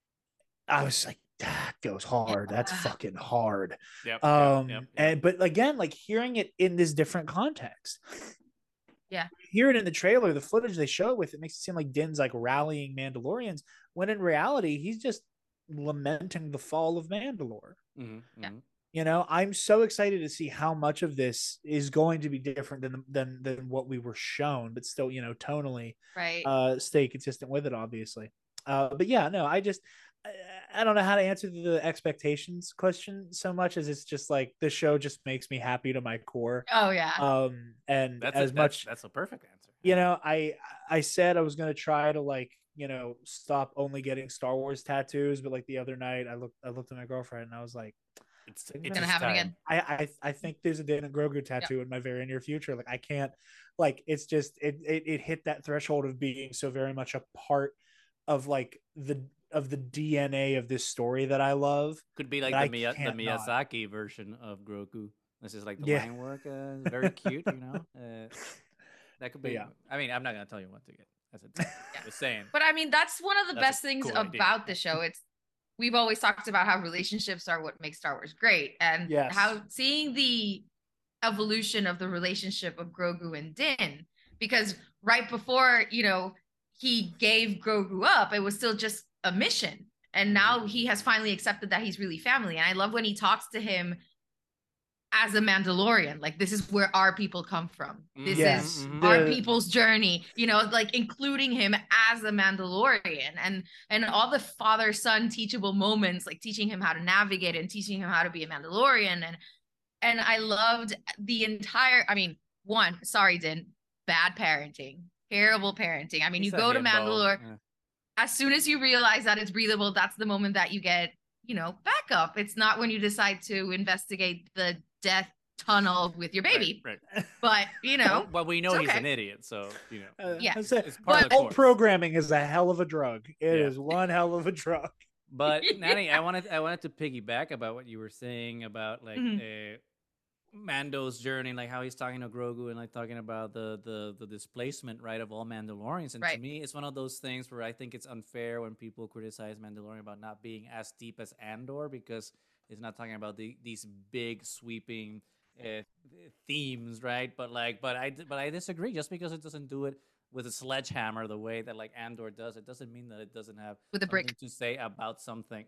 I was like, that goes hard. That's Yeah. fucking hard. Yep. Um, Yep. Yep. and but again, like hearing it in this different context. Yeah. Hear it in the trailer, the footage they show it with, it makes it seem like Din's like rallying Mandalorians, when in reality, he's just lamenting the fall of Mandalore. Mm-hmm. Yeah. Mm-hmm. You know, I'm so excited to see how much of this is going to be different than than than what we were shown, but still, you know, tonally, Right. uh, stay consistent with it, obviously. Uh, but yeah, no, I just I, I don't know how to answer the expectations question so much as it's just like the show just makes me happy to my core. Oh yeah. Um, and That's as a, that's, much that's a perfect answer. you know, I I said I was gonna try to like you know stop only getting Star Wars tattoos, but like the other night I looked I looked at my girlfriend and I was like, It's it's it's Gonna just happen time. again. I I I think there's a Dana Grogu tattoo in my very near future. Like I can't, like it's just it it, it hit that threshold of being so very much a part of like the of the D N A of this story that I love. Could be like that the I Mia- the can't not. Miyazaki version of Grogu. This is like the Yeah. line work, uh, very cute, you know. Uh, that could But be. yeah. I mean, I'm not gonna tell you what to get. As a tattoo. Yeah. Just saying. But I mean, that's one of the That's a best things cool idea. about the show. It's we've always talked about how relationships are what makes Star Wars great, and Yes. how seeing the evolution of the relationship of Grogu and Din, because right before you know he gave Grogu up, it was still just a mission, and now he has finally accepted that he's really family. And I love when he talks to him as a Mandalorian, like this is where our people come from. This Yes, is Mhm. our the- people's journey, you know, like including him as a Mandalorian, and and all the father son teachable moments, like teaching him how to navigate and teaching him how to be a Mandalorian. And and I loved the entire, I mean, one, sorry, Din, bad parenting, terrible parenting. I mean, He's you a go to himbo. Mandalore, Yeah. as soon as you realize that it's breathable, that's the moment that you get, you know, backup. It's not when you decide to investigate the death tunnel with your baby. Right. right. But, you know, Well, well, we know it's he's okay. an idiot, so you know. Uh, Yeah. it's, a- It's part of the all course. programming is a hell of a drug. It Yeah. is one hell of a drug. But Nani, I wanted I wanted to piggyback about what you were saying about like Mhm. uh, Mando's journey, like how he's talking to Grogu and like talking about the the the displacement, right, of all Mandalorians. And to Right. me, it's one of those things where I think it's unfair when people criticize Mandalorian about not being as deep as Andor, because it's not talking about the, these big sweeping uh, themes, right? But like, but I but I disagree. Just because it doesn't do it with a sledgehammer the way that like Andor does, it doesn't mean that it doesn't have With a something brick. to say about something.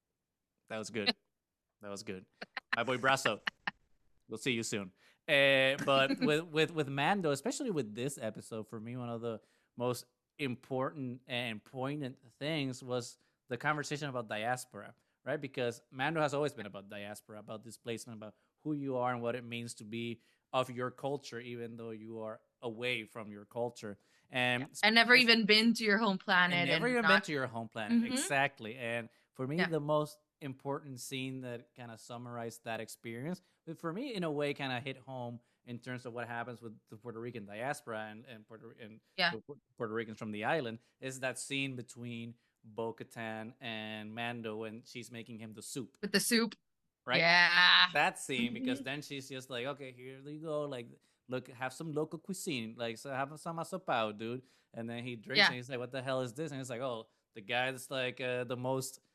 That was good. That was good. My boy Brasso. We'll see you soon. Uh, but with, with with Mando, especially with this episode, for me, one of the most important and poignant things was the conversation about diaspora, right? Because Mando has always been about diaspora, about displacement, about who you are and what it means to be of your culture, even though you are away from your culture. And I never it's- even been to your home planet. and never and even not- been to your home planet. Mhm. Exactly. And for me, Yeah. the most important scene that kind of summarized that experience, but for me, in a way, kind of hit home in terms of what happens with the Puerto Rican diaspora and, and Puerto and Yeah. the Pu- Puerto Ricans from the island, is that scene between Bo-Katan and Mando when she's making him the soup, with the soup. right? Yeah. That scene, because Mhm. then she's just like, okay, here you go, like, look, have some local cuisine, like, so have some asopao, dude. And then he drinks Yeah. and he's like, what the hell is this? And he's like, oh, the guy that's like uh, the most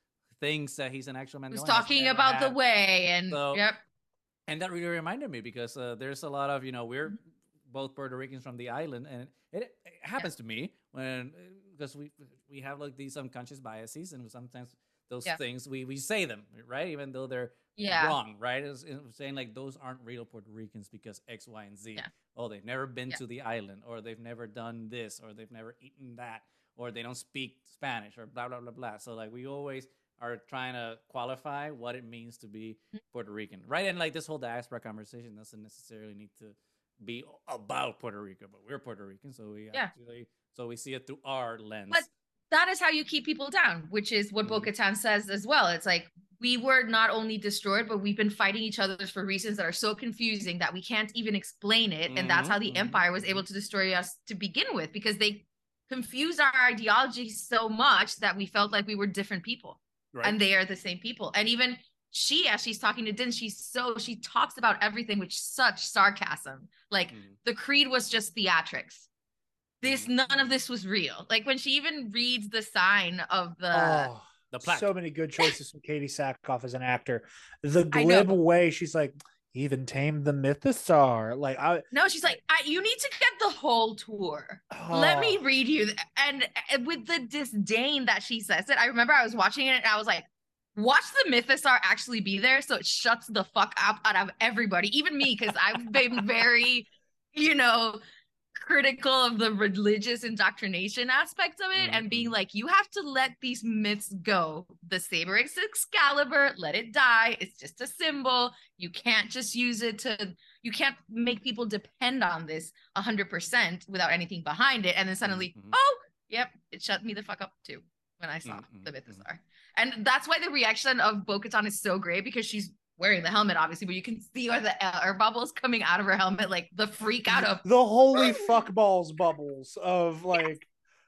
thinks that he's an actual Mandalorian. Who's has talking never about the had- way and So- yep. And that really reminded me because uh, there's a lot of, you know, we're both Puerto Ricans from the island, and it, it happens to me when because we we have like these unconscious biases, and sometimes those Yeah. things we we say them, right, even though they're Yeah. wrong, right? It's, it's saying like those aren't real Puerto Ricans because X, Y, and Z. Yeah. Oh, they've never been Yeah. to the island, or they've never done this, or they've never eaten that, or they don't speak Spanish, or blah blah blah blah. So like we always are trying to qualify what it means to be Puerto Rican, right? And like this whole diaspora conversation doesn't necessarily need to be about Puerto Rico, but we're Puerto Rican, so we Yeah. actually so we see it through our lens. But that is how you keep people down, which is what Mhm. Bo-Katan says as well. It's like we were not only destroyed, but we've been fighting each other for reasons that are so confusing that we can't even explain it. And that's how the Mhm, mhm, Empire was able to destroy us to begin with, because they confused our ideology so much that we felt like we were different people. right? And they are the same people. And even she, as she's talking to Din, she's so she talks about everything with such sarcasm. Like Mhm. the creed was just theatrics. This Mhm. none of this was real. Like when she even reads the sign of the Oh, The plaque. so many good choices from Katie Sackhoff as an actor. The I know. glib way she's like, even tamed the Mythosaur. Like I no, she's like, I, you need to get the whole tour. Let me oh. read you. th- And, and with the disdain that she says it, I remember I was watching it and I was like, watch the Mythosaur actually be there so it shuts the fuck up out of everybody, even me, because I've been very, you know, critical of the religious indoctrination aspect of it, and being Mhm. like, you have to let these myths go. The saber is Excalibur, let it die. It's just a symbol. You can't just use it to, you can't make people depend on this one hundred percent without anything behind it. And then suddenly, Mhm. oh, yep, it shut me the fuck up too when I saw Mhm, the mhm. Mythosaur. And that's why the reaction of Bo-Katan is so great, because she's wearing the helmet, obviously, but you can see where the air bubbles coming out of her helmet, like the freak out of the holy fuck balls bubbles of like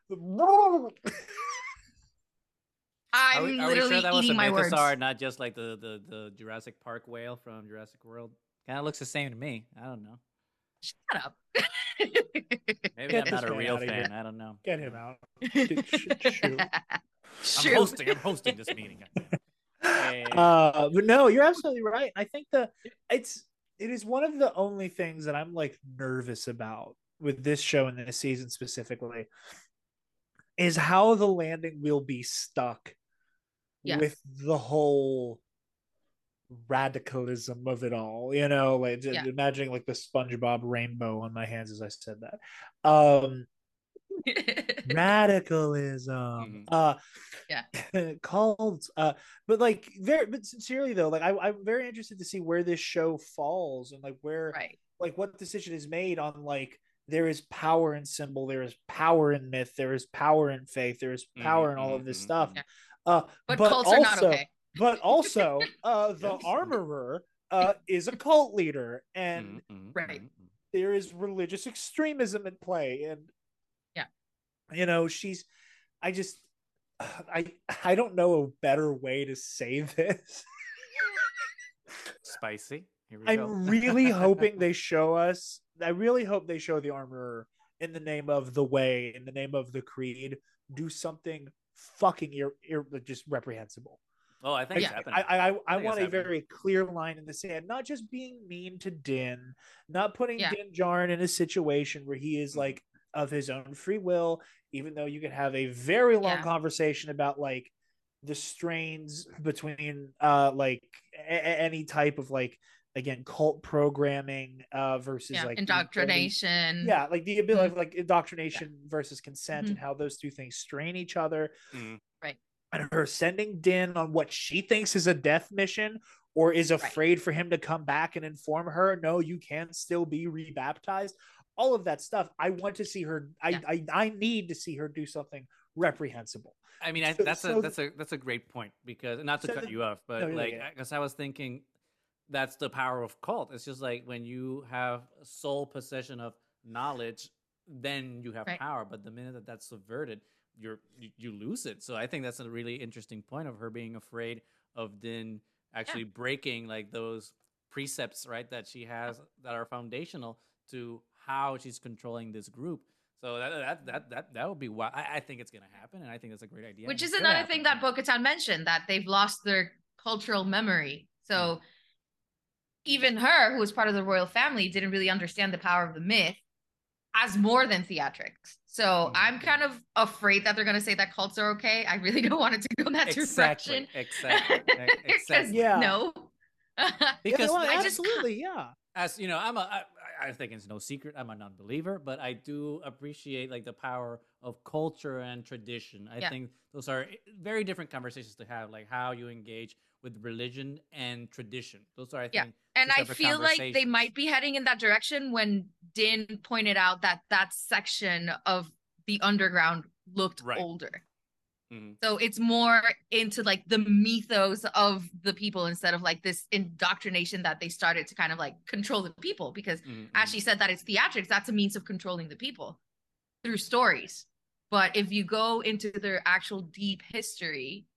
Are I'm we, are we literally sure that was a eating my words. Mythosaur, not just like the, the, the Jurassic Park whale from Jurassic World? Kind of looks the same to me. I don't know. Shut up. Maybe Get I'm not this a man real outta here. fan. I don't know. get him out. Sh- shoot. I'm Shoot. hosting. I'm hosting this meeting. Hey. Uh, but no, you're absolutely right. I think the it's it is one of the only things that I'm like nervous about with this show and this season specifically is how the landing will be stuck Yeah. with the whole radicalism of it all. You know, like j- Yeah. imagining like the SpongeBob rainbow on my hands as I said that. Um, radicalism. Mhm. Uh, Yeah. called. Uh, but like very, but sincerely though, like I, I'm very interested to see where this show falls and like where, Right. like what decision is made on like there is power in symbol, there is power in myth, there is power in faith, there is power in all of this Mhm, stuff. mhm. Yeah. Uh, But, but cults are not also, okay. but also, uh, the Yes. armorer uh is a cult leader, and Mhm, mhm, Right. mhm, mhm. there is religious extremism at play, and Yeah. you know she's. I just, I I don't know a better way to say this. Spicy. Here we go. I'm really hoping they show us. I really hope they show the armorer in the name of the way, in the name of the creed, do something fucking ir- ir- just reprehensible. Oh, I think I, it's happening. I, I, I, I think want it's a happening. very clear line in the sand, not just being mean to Din, not putting Yeah. Din Djarin in a situation where he is Mhm. like of his own free will, even though you can have a very long Yeah. conversation about like the strains between uh like a- a- any type of like again cult programming uh versus Yeah. like the ability- Indoctrination. yeah, like the ability Mhm. of like indoctrination versus consent Mhm. and how those two things strain each other. Mhm. Right. And her sending Din on what she thinks is a death mission or is afraid for him to come back and inform her, no, you can still be rebaptized. All of that stuff. I want to see her. I Yeah. I, I need to see her do something reprehensible. I mean, I, So- that's so- a that's a that's a great point because not to So cut the- you off, but no, yeah, like yeah. because I was thinking that's the power of cult. It's just like when you have sole possession of knowledge, then you have Right. power. But the minute that that's subverted, you're you, you lose it. So I think that's a really interesting point of her being afraid of Din actually breaking like those precepts, right? That she has that are foundational to how she's controlling this group. So that that that that, that would be why I, I think it's gonna happen, and I think that's a great idea. Which and is it should another happen. thing that Bo-Katan mentioned, that they've lost their cultural memory. So Mm. even her, who was part of the royal family, didn't really understand the power of the myth as more than theatrics. So Mhm. I'm kind of afraid that they're going to say that cults are okay. I really don't want it to go in that Exactly, direction. exactly, e- Because exactly. Yeah. no. Because yeah, well, I just- absolutely, yeah. as you know, I'm a I, I think it's no secret I'm a non-believer, but I do appreciate like the power of culture and tradition. I Yeah. think those are very different conversations to have, like how you engage with religion and tradition. Those are, I Yeah. think, And two I separate feel like they conversations. might be heading in that direction when Din pointed out that that section of the underground looked Right. older. Mhm. So it's more into like the mythos of the people instead of like this indoctrination that they started to kind of like control the people. Because Mhm, as mhm. she said, that it's theatrics, that's a means of controlling the people through stories. But if you go into their actual deep history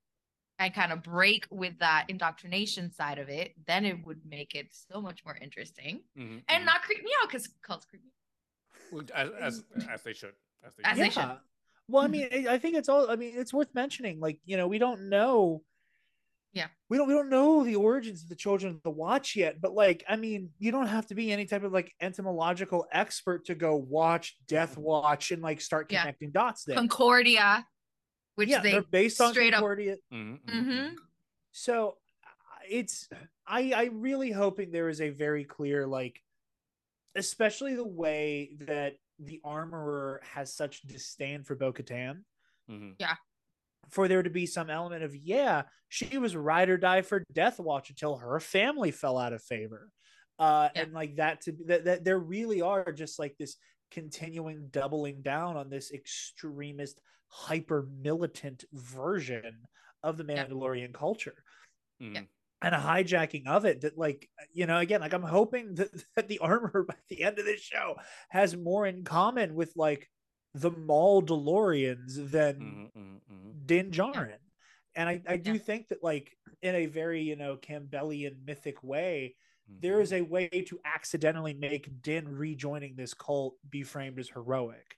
and kind of break with that indoctrination side of it, then it would make it so much more interesting Mhm, and mhm. not creep me out, because cults creep me Well, as, as as they should. As they As should. they should. Yeah. Well, I mean, I I think it's all. I mean, it's worth mentioning. Like, you know, we don't know. Yeah. We don't. We don't know the origins of the Children of the Watch yet. But like, I mean, you don't have to be any type of like entomological expert to go watch Death Watch and like start Yeah. connecting dots there. Concordia, which yeah, they they're based on straight up. Concordia. Mhm, mhm, Mhm. mhm. So uh, it's. I I really hoping there is a very clear like, especially the way that the armorer has such disdain for Bo-Katan. Mhm. Yeah. For there to be some element of, yeah, she was ride or die for Death Watch until her family fell out of favor. Uh, Yeah. and like that to that, that there really are just like this continuing doubling down on this extremist hyper militant version of the Yeah. Mandalorian culture. Mhm. And a hijacking of it that, like, you know, again, like I'm hoping that, that the armor by the end of this show has more in common with like the Maul DeLoreans than Mhm, mhm, mhm. Din Djarin. And I, I do Yeah. think that, like, in a very, you know, Campbellian mythic way, Mhm. there is a way to accidentally make Din rejoining this cult be framed as heroic.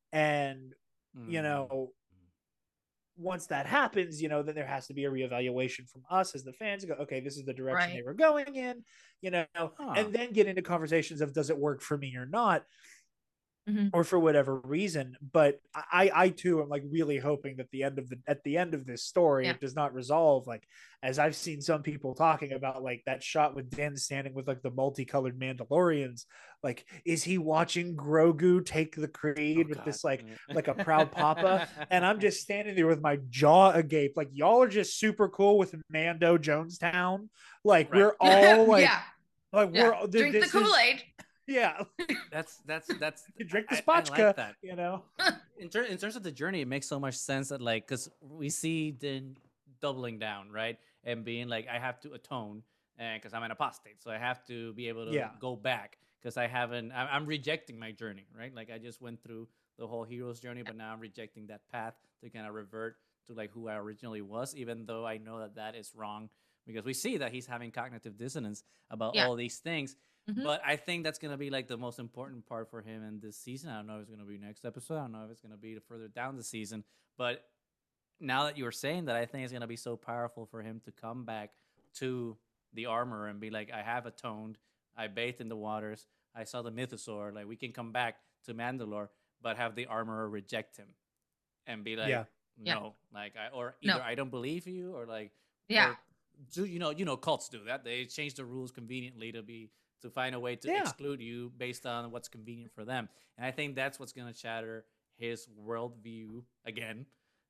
And, you Mhm. know, once that happens, you know, then there has to be a reevaluation from us as the fans to go, okay, this is the direction Right. they were going in, you know, Huh. and then get into conversations of does it work for me or not, Mhm. or for whatever reason. But I, I too am like really hoping that the end of the at the end of this story, Yeah. it does not resolve, like, as I've seen some people talking about, like that shot with Dan standing with like the multicolored Mandalorians. Like, is he watching Grogu take the creed Oh, with God. this like Yeah. like a proud papa? And I'm just standing there with my jaw agape, like y'all are just super cool with Mando Jonestown. Like, Right. we're all like, yeah. like Yeah. we're Drink the this is- Kool-Aid. yeah, That's that's that's you drink the I, I spotchka, like that. you know. In, ter- in terms of the journey, it makes so much sense that like because we see Din doubling down, right, and being like, I have to atone, and because I'm an apostate, so I have to be able to Yeah. go back because I haven't. I'm, I'm rejecting my journey, right? Like I just went through the whole hero's journey, but now I'm rejecting that path to kind of revert to like who I originally was, even though I know that that is wrong because we see that he's having cognitive dissonance about Yeah. all these things. Mhm. But I think that's gonna be like the most important part for him in this season. I don't know if it's gonna be next episode. I don't know if it's gonna be further down the season. But now that you were saying that, I think it's gonna be so powerful for him to come back to the armor and be like, I have atoned. I bathed in the waters. I saw the mythosaur. Like we can come back to Mandalore, but have the armorer reject him and be like, Yeah. Yeah. no, like I or No. either I don't believe you or like Yeah. or do you know you know cults do that. They change the rules conveniently to be to find a way to Yeah. exclude you based on what's convenient for them. And I think that's what's going to shatter his worldview again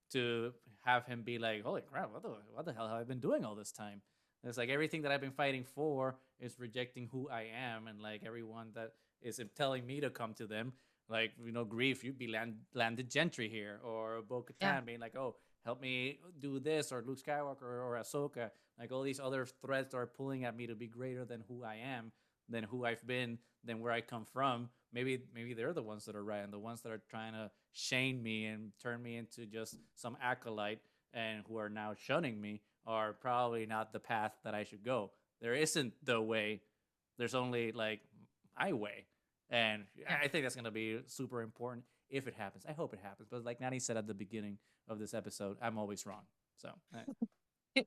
to have him be like, holy crap, what the, what the hell have I been doing all this time? And it's like everything that I've been fighting for is rejecting who I am. And like everyone that is telling me to come to them, like, you know, Grief, you'd be land, landed gentry here. Or Bo-Katan Yeah. being like, oh, help me do this. Or Luke Skywalker or Ahsoka. Like all these other threads are pulling at me to be greater than who I am, than who I've been, than where I come from. Maybe maybe they're the ones that are right and the ones that are trying to shame me and turn me into just some acolyte and who are now shunning me are probably not the path that I should go. There isn't the way. There's only like my way. And Yeah. I think that's gonna be super important if it happens. I hope it happens. But like Nani said at the beginning of this episode, I'm always wrong. So eh.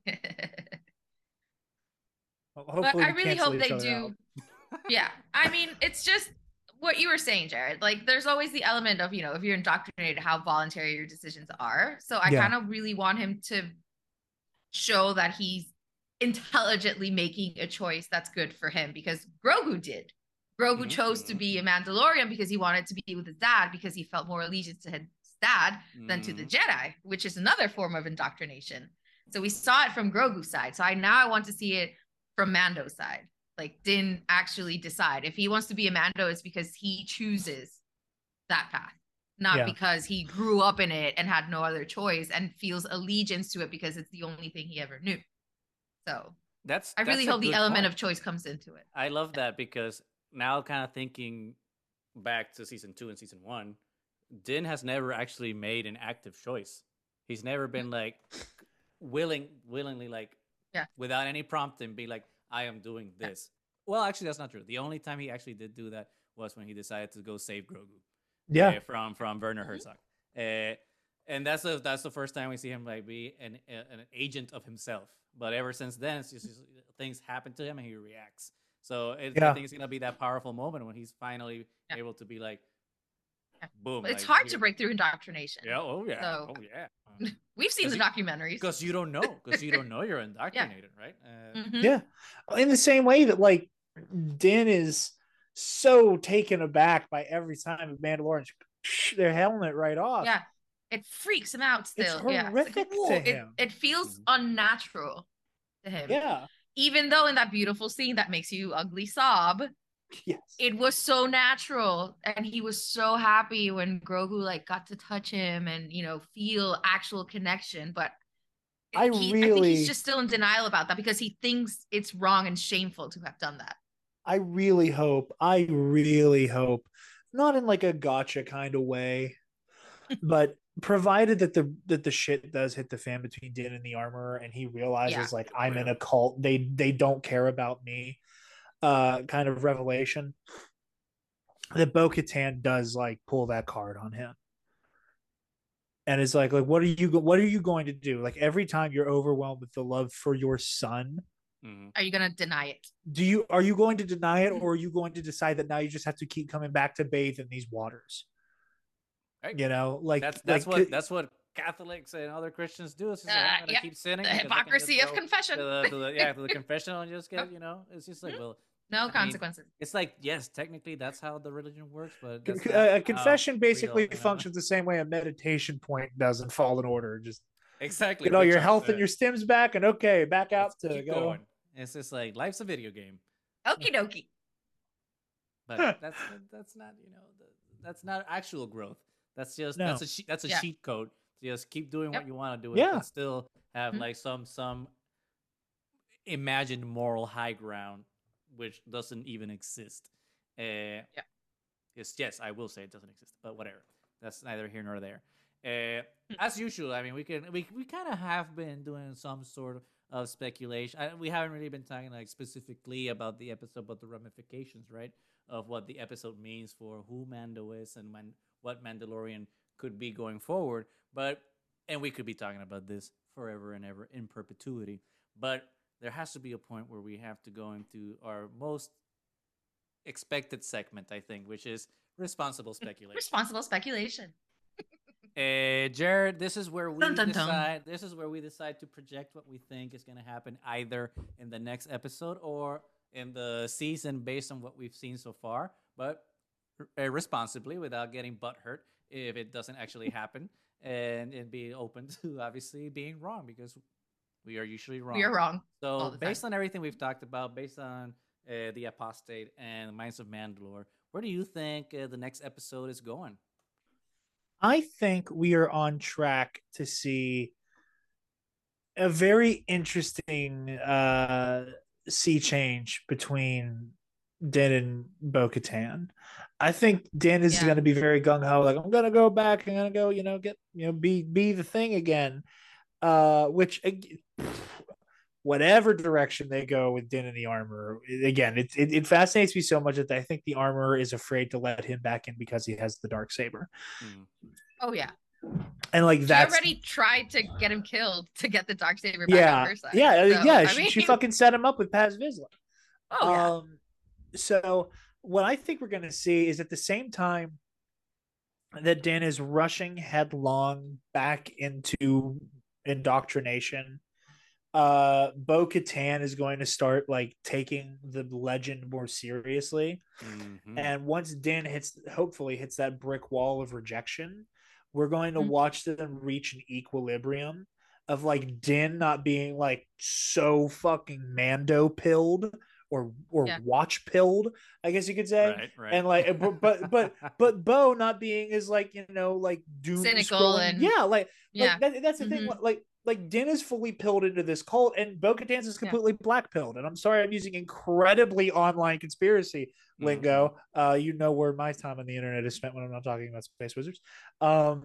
Well, But hopefully I we really cancel hope each they other do. out. Yeah. I mean, it's just what you were saying, Jared. Like, there's always the element of, you know, if you're indoctrinated, how voluntary your decisions are. So I Yeah. kind of really want him to show that he's intelligently making a choice that's good for him because Grogu did. Grogu Mhm, chose to mhm, be a mhm. Mandalorian because he wanted to be with his dad because he felt more allegiance to his dad than to the Mhm. Jedi, which is another form of indoctrination. So we saw it from Grogu's side. So I now I want to see it from Mando's side. Like Din actually decide if he wants to be a Mando, it's because he chooses that path, not Yeah. because he grew up in it and had no other choice and feels allegiance to it because it's the only thing he ever knew. So That's I that's really a hope the good element point. of choice comes into it. I love that because now, kind of thinking back to season two and season one, Din has never actually made an active choice. He's never been like willing, willingly, like Yeah. without any prompting, be like, "I am doing this." Well, actually, that's not true. The only time he actually did do that was when he decided to go save Grogu. Yeah. uh, from from Werner Mhm. Herzog. Uh, and that's the that's the first time we see him like be an an agent of himself. But ever since then, it's just, just things happen to him and he reacts. So it, I Yeah. think it's gonna be that powerful moment when he's finally Yeah. able to be like, Yeah. boom. But it's like, hard here- to break through indoctrination. Yeah. Oh yeah. So- oh yeah. We've seen the Because documentaries. Because you don't know. Because you don't know you're indoctrinated, right? Uh, Mhm. Yeah. In the same way that like Din is so taken aback by every time a Mandalorian sh- their helmet right off. Yeah. It freaks him out still. It's yeah. horrific like, to whoa, it, him. it feels Mhm. unnatural to him. Yeah. Even though in that beautiful scene that makes you ugly sob, Yes. it was so natural. And he was so happy when Grogu like got to touch him and, you know, feel actual connection. But I he, I think really- he's just still in denial about that because he thinks it's wrong and shameful to have done that. I really hope, I really hope, not in like a gotcha kind of way, but provided that the that the shit does hit the fan between Din and the Armorer, and he realizes Yeah. like I'm in a cult, they they don't care about me, uh, kind of revelation. That Bo-Katan does like pull that card on him, and it's like like what are you what are you going to do? Like every time you're overwhelmed with the love for your son, mhm. Are you going to deny it? do you are you going to deny it, or are you going to decide that now you just have to keep coming back to bathe in these waters? Right. You know, like That's that's like, what that's what Catholics and other Christians do. It's just like, Uh, I'm gonna yeah. keep sinning. The because I can just hypocrisy of go confession. To the, to the, yeah, to the confessional and just get, you know, it's just like, Mhm. well, No I mean, consequences. it's like, yes, technically that's how the religion works, but that's Con- not a how confession basically real, you know? functions the same way a meditation point does in Fallen Order. Just Exactly. get all good your job. health Uh, and your stims back, and okay, back out let's to keep go. going. It's just like life's a video game, Okie dokie. but that's that's not, you know, the, that's not actual growth. That's just No. that's a she- that's a Yeah. cheat code. Just keep doing Yep. what you want to do, Yeah. but still have Mhm. like some some imagined moral high ground which doesn't even exist. Uh, Yeah. Yes, yes, I will say it doesn't exist, but whatever. That's neither here nor there. Uh, Hmm. as usual, I mean, we can we we kind of have been doing some sort of speculation. I, we haven't really been talking like specifically about the episode, but the ramifications, right, of what the episode means for who Mando is and when what Mandalorian could be going forward. But and we could be talking about this forever and ever in perpetuity. But there has to be a point where we have to go into our most expected segment, I think, which is responsible speculation. Responsible speculation. Uh, Jared, this is where we Dun, dun, dun. decide. This is where we decide to project what we think is going to happen either in the next episode or in the season, based on what we've seen so far. But uh, responsibly, without getting butthurt if it doesn't actually happen, and and be open to obviously being wrong because we are usually wrong. We are wrong. all So, the based time. on everything we've talked about, based on uh, the Apostate and the Mines of Mandalore, where do you think uh, the next episode is going? I think we are on track to see a very interesting uh, sea change between Din and Bo-Katan. I think Din is Yeah. going to be very gung ho, like I'm going to go back. I'm going to go, you know, get you know, be be the thing again. Uh, which ag- whatever direction they go with Din and the armor, again, it, it it fascinates me so much that I think the armor is afraid to let him back in because he has the dark saber. Mm. Oh yeah. And like She that's already tried to get him killed to get the dark saber back yeah, on her side. yeah, So, yeah. I She, mean, she fucking set him up with Paz Vizsla. oh yeah. Um, so what I think we're gonna see is at the same time that Din is rushing headlong back into indoctrination, uh Bo Katan is going to start like taking the legend more seriously. Mm-hmm. And once Din hits, hopefully hits that brick wall of rejection, we're going to Mhm. watch them reach an equilibrium of like Din not being like so fucking Mando pilled or or Yeah. watch pilled, I guess you could say. Right, right. And like but but but but Bo not being as like, you know, like doom Cynical scrolling. and- yeah, like Yeah. like that, that's the thing. Mhm. Like like Din is fully pilled into this cult, and Bo-Katan's is Yeah. completely black pilled. And I'm sorry, I'm using incredibly online conspiracy lingo. Mm-hmm. Uh, you know where my time on the internet is spent when I'm not talking about space wizards. Um,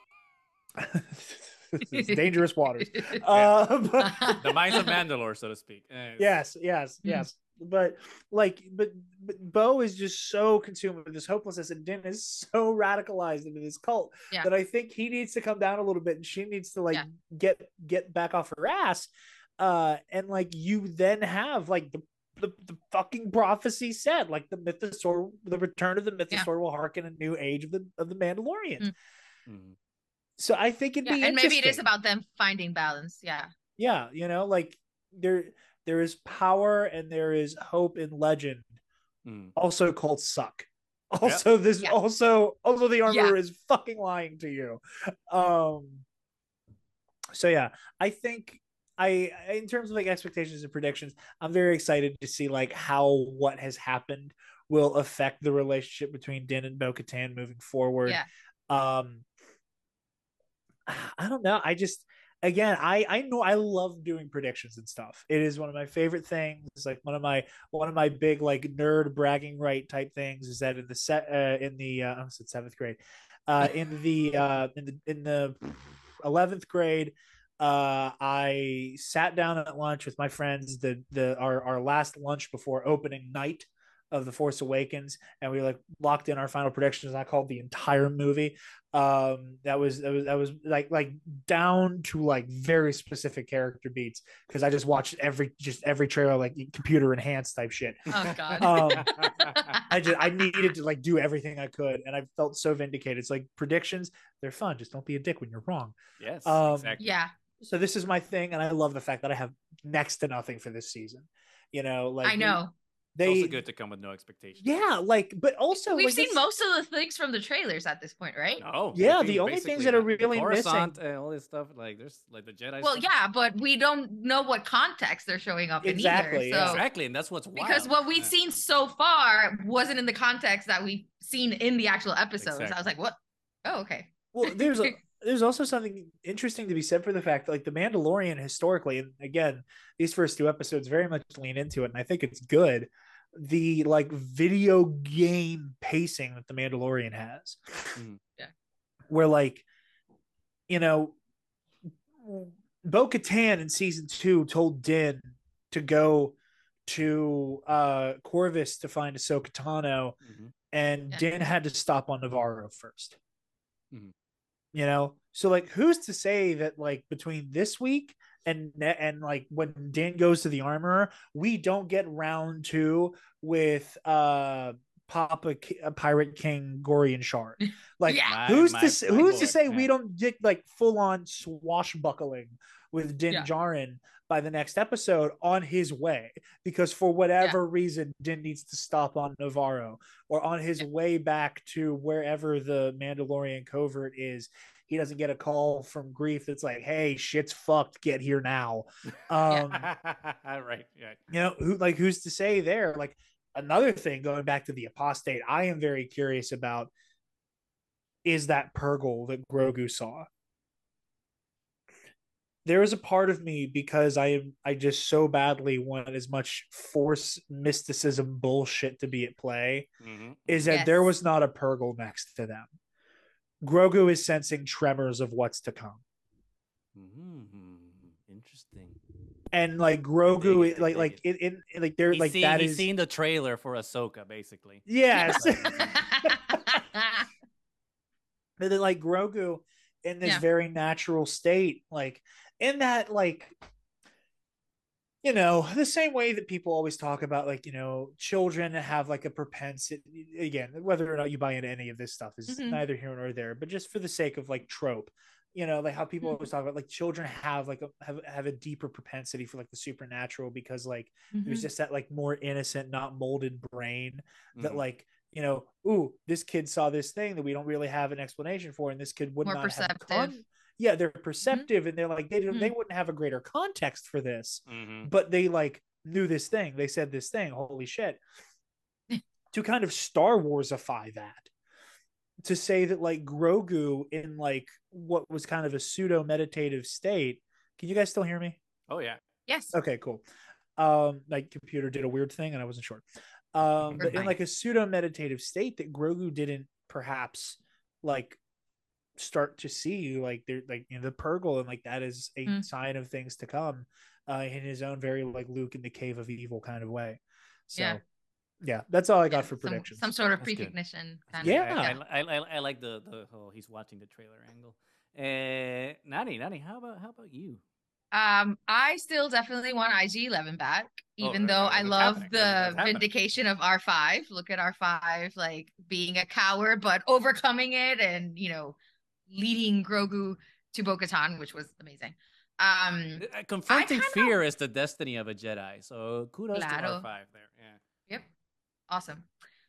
it's dangerous waters. Uh, but, The Mines of Mandalore, so to speak. Eh, yes, yes, Mm. yes. But like, but, but Bo is just so consumed with this hopelessness, and Din is so radicalized into this cult Yeah. that I think he needs to come down a little bit, and she needs to like Yeah. get get back off her ass. Uh, and like you then have like the the, the fucking prophecy said, like the mythosaur, the return of the mythosaur Yeah. will harken a new age of the of the Mandalorians. Mm. Mm-hmm. So I think it'd Yeah, be and maybe it is interesting. about them finding balance. Yeah. Yeah, you know, like there there is power and there is hope in legend. Mm. Also, cults suck. Also, this Yeah. also also the armor Yeah. is fucking lying to you. Um. So yeah, I think I in terms of like expectations and predictions, I'm very excited to see like how what has happened will affect the relationship between Din and Bo-Katan moving forward. Yeah. Um. I don't know. I just again, I I know I love doing predictions and stuff. It is one of my favorite things. It's like one of my one of my big like nerd bragging right type things is that in the set uh, in the uh, I said seventh grade, uh, in the uh, in the in the eleventh grade, uh, I sat down at lunch with my friends. The the our our last lunch before opening night of The Force Awakens, and we like locked in our final predictions. And I called the entire movie. Um, that was that was that was like like down to like very specific character beats because I just watched every just every trailer like computer enhanced type shit. Oh God. Um, I just I needed to like do everything I could, and I felt so vindicated. It's like predictions, they're fun. Just don't be a dick when you're wrong. Yes, Um, exactly. Yeah. So this is my thing, and I love the fact that I have next to nothing for this season. You know, like I know. they, It's also good to come with no expectations. yeah, like, but also We've like, seen this- most of the things from the trailers at this point, right? No. Yeah, like, the only basically things that are the really Coruscant and all this stuff, like there's like the Jedi. Well, stuff. yeah, but we don't know what context they're showing up Exactly, in either. yeah. So Exactly, and that's what's wild. because what we've Yeah. seen so far wasn't in the context that we've seen in the actual episodes. I was Exactly. like, what? Oh, okay. well, there's a there's also something interesting to be said for the fact that like the Mandalorian historically, and again, these first two episodes very much lean into it, and I think it's good. The like video game pacing that the Mandalorian has, Mhm. Yeah. where like, you know, Bo-Katan in season two told Din to go to uh Corvus to find Ahsoka Tano, Mhm. and Yeah. Din had to stop on Navarro 1st Mhm. You know, so like, who's to say that like between this week and and like when Din goes to the armorer, we don't get round two with uh Papa Ki- uh, Pirate King Gorian Shard? Like, Yeah. My- who's my- to say, my who's boy, to say yeah. we don't get like full on swashbuckling with Din Yeah. Djarin by the next episode on his way, because for whatever reason Din needs to stop on Navarro, or on his Yeah. way back to wherever the Mandalorian covert is, he doesn't get a call from Grief that's like, hey, shit's fucked, get here now. Um right, right. you know, who like who's to say there? Like, another thing, going back to the apostate, I am very curious about is that Purgle that Grogu saw. There is a part of me, because I am I just so badly want as much Force mysticism bullshit to be at play, Mhm. is that Yes. there was not a Purgle next to them. Grogu is sensing tremors of what's to come. Mhm. Interesting. and like Dig Grogu, it, it, I like dig like it. it, it like they're He's like seeing, that he's is seeing the trailer for Ahsoka, basically. yes. That's what he's seeing. And then like Grogu in this Yeah. very natural state, like in that like you know the same way that people always talk about like you know children have like a propensity, again whether or not you buy into any of this stuff is Mhm. neither here nor there, but just for the sake of like trope, you know like how people Mhm. always talk about like children have like a have, have a deeper propensity for like the supernatural because like there's Mhm. just that like more innocent not molded brain that Mhm. like you know ooh this kid saw this thing that we don't really have an explanation for and this kid would More not have perceptive. con- yeah they're perceptive and they're like they Mhm. they wouldn't have a greater context for this, Mhm. but they like knew this thing, they said this thing, holy shit. To kind of Star Warsify that, to say that like Grogu in like what was kind of a pseudo meditative state. Can you guys still hear me? Oh yeah. Yes. Okay, cool. Um, my computer did a weird thing and I wasn't sure. Um, We're but in fine. like a pseudo meditative state that Grogu didn't perhaps like start to see like they're like you know the Purgle and like that is a Mm. sign of things to come, uh, in his own very like Luke in the cave of evil kind of way. So Yeah. yeah, that's all I got Yeah, for some, predictions. some sort of That's good. precognition That's kind good. of. Yeah. I, I, I, I, I like the the whole he's watching the trailer angle. Uh, Nani, Nani, how about how about you? Um, I still definitely want I G eleven back, Oh, even uh, though uh, I that's love happening. That's- that's the happening. vindication of R five. Look at R five, like being a coward but overcoming it, and you know, leading Grogu to Bo-Katan, which was amazing. Um, Uh, Confronting kinda- fear is the destiny of a Jedi. So kudos to Claro. R five there. Yeah. Yep, awesome.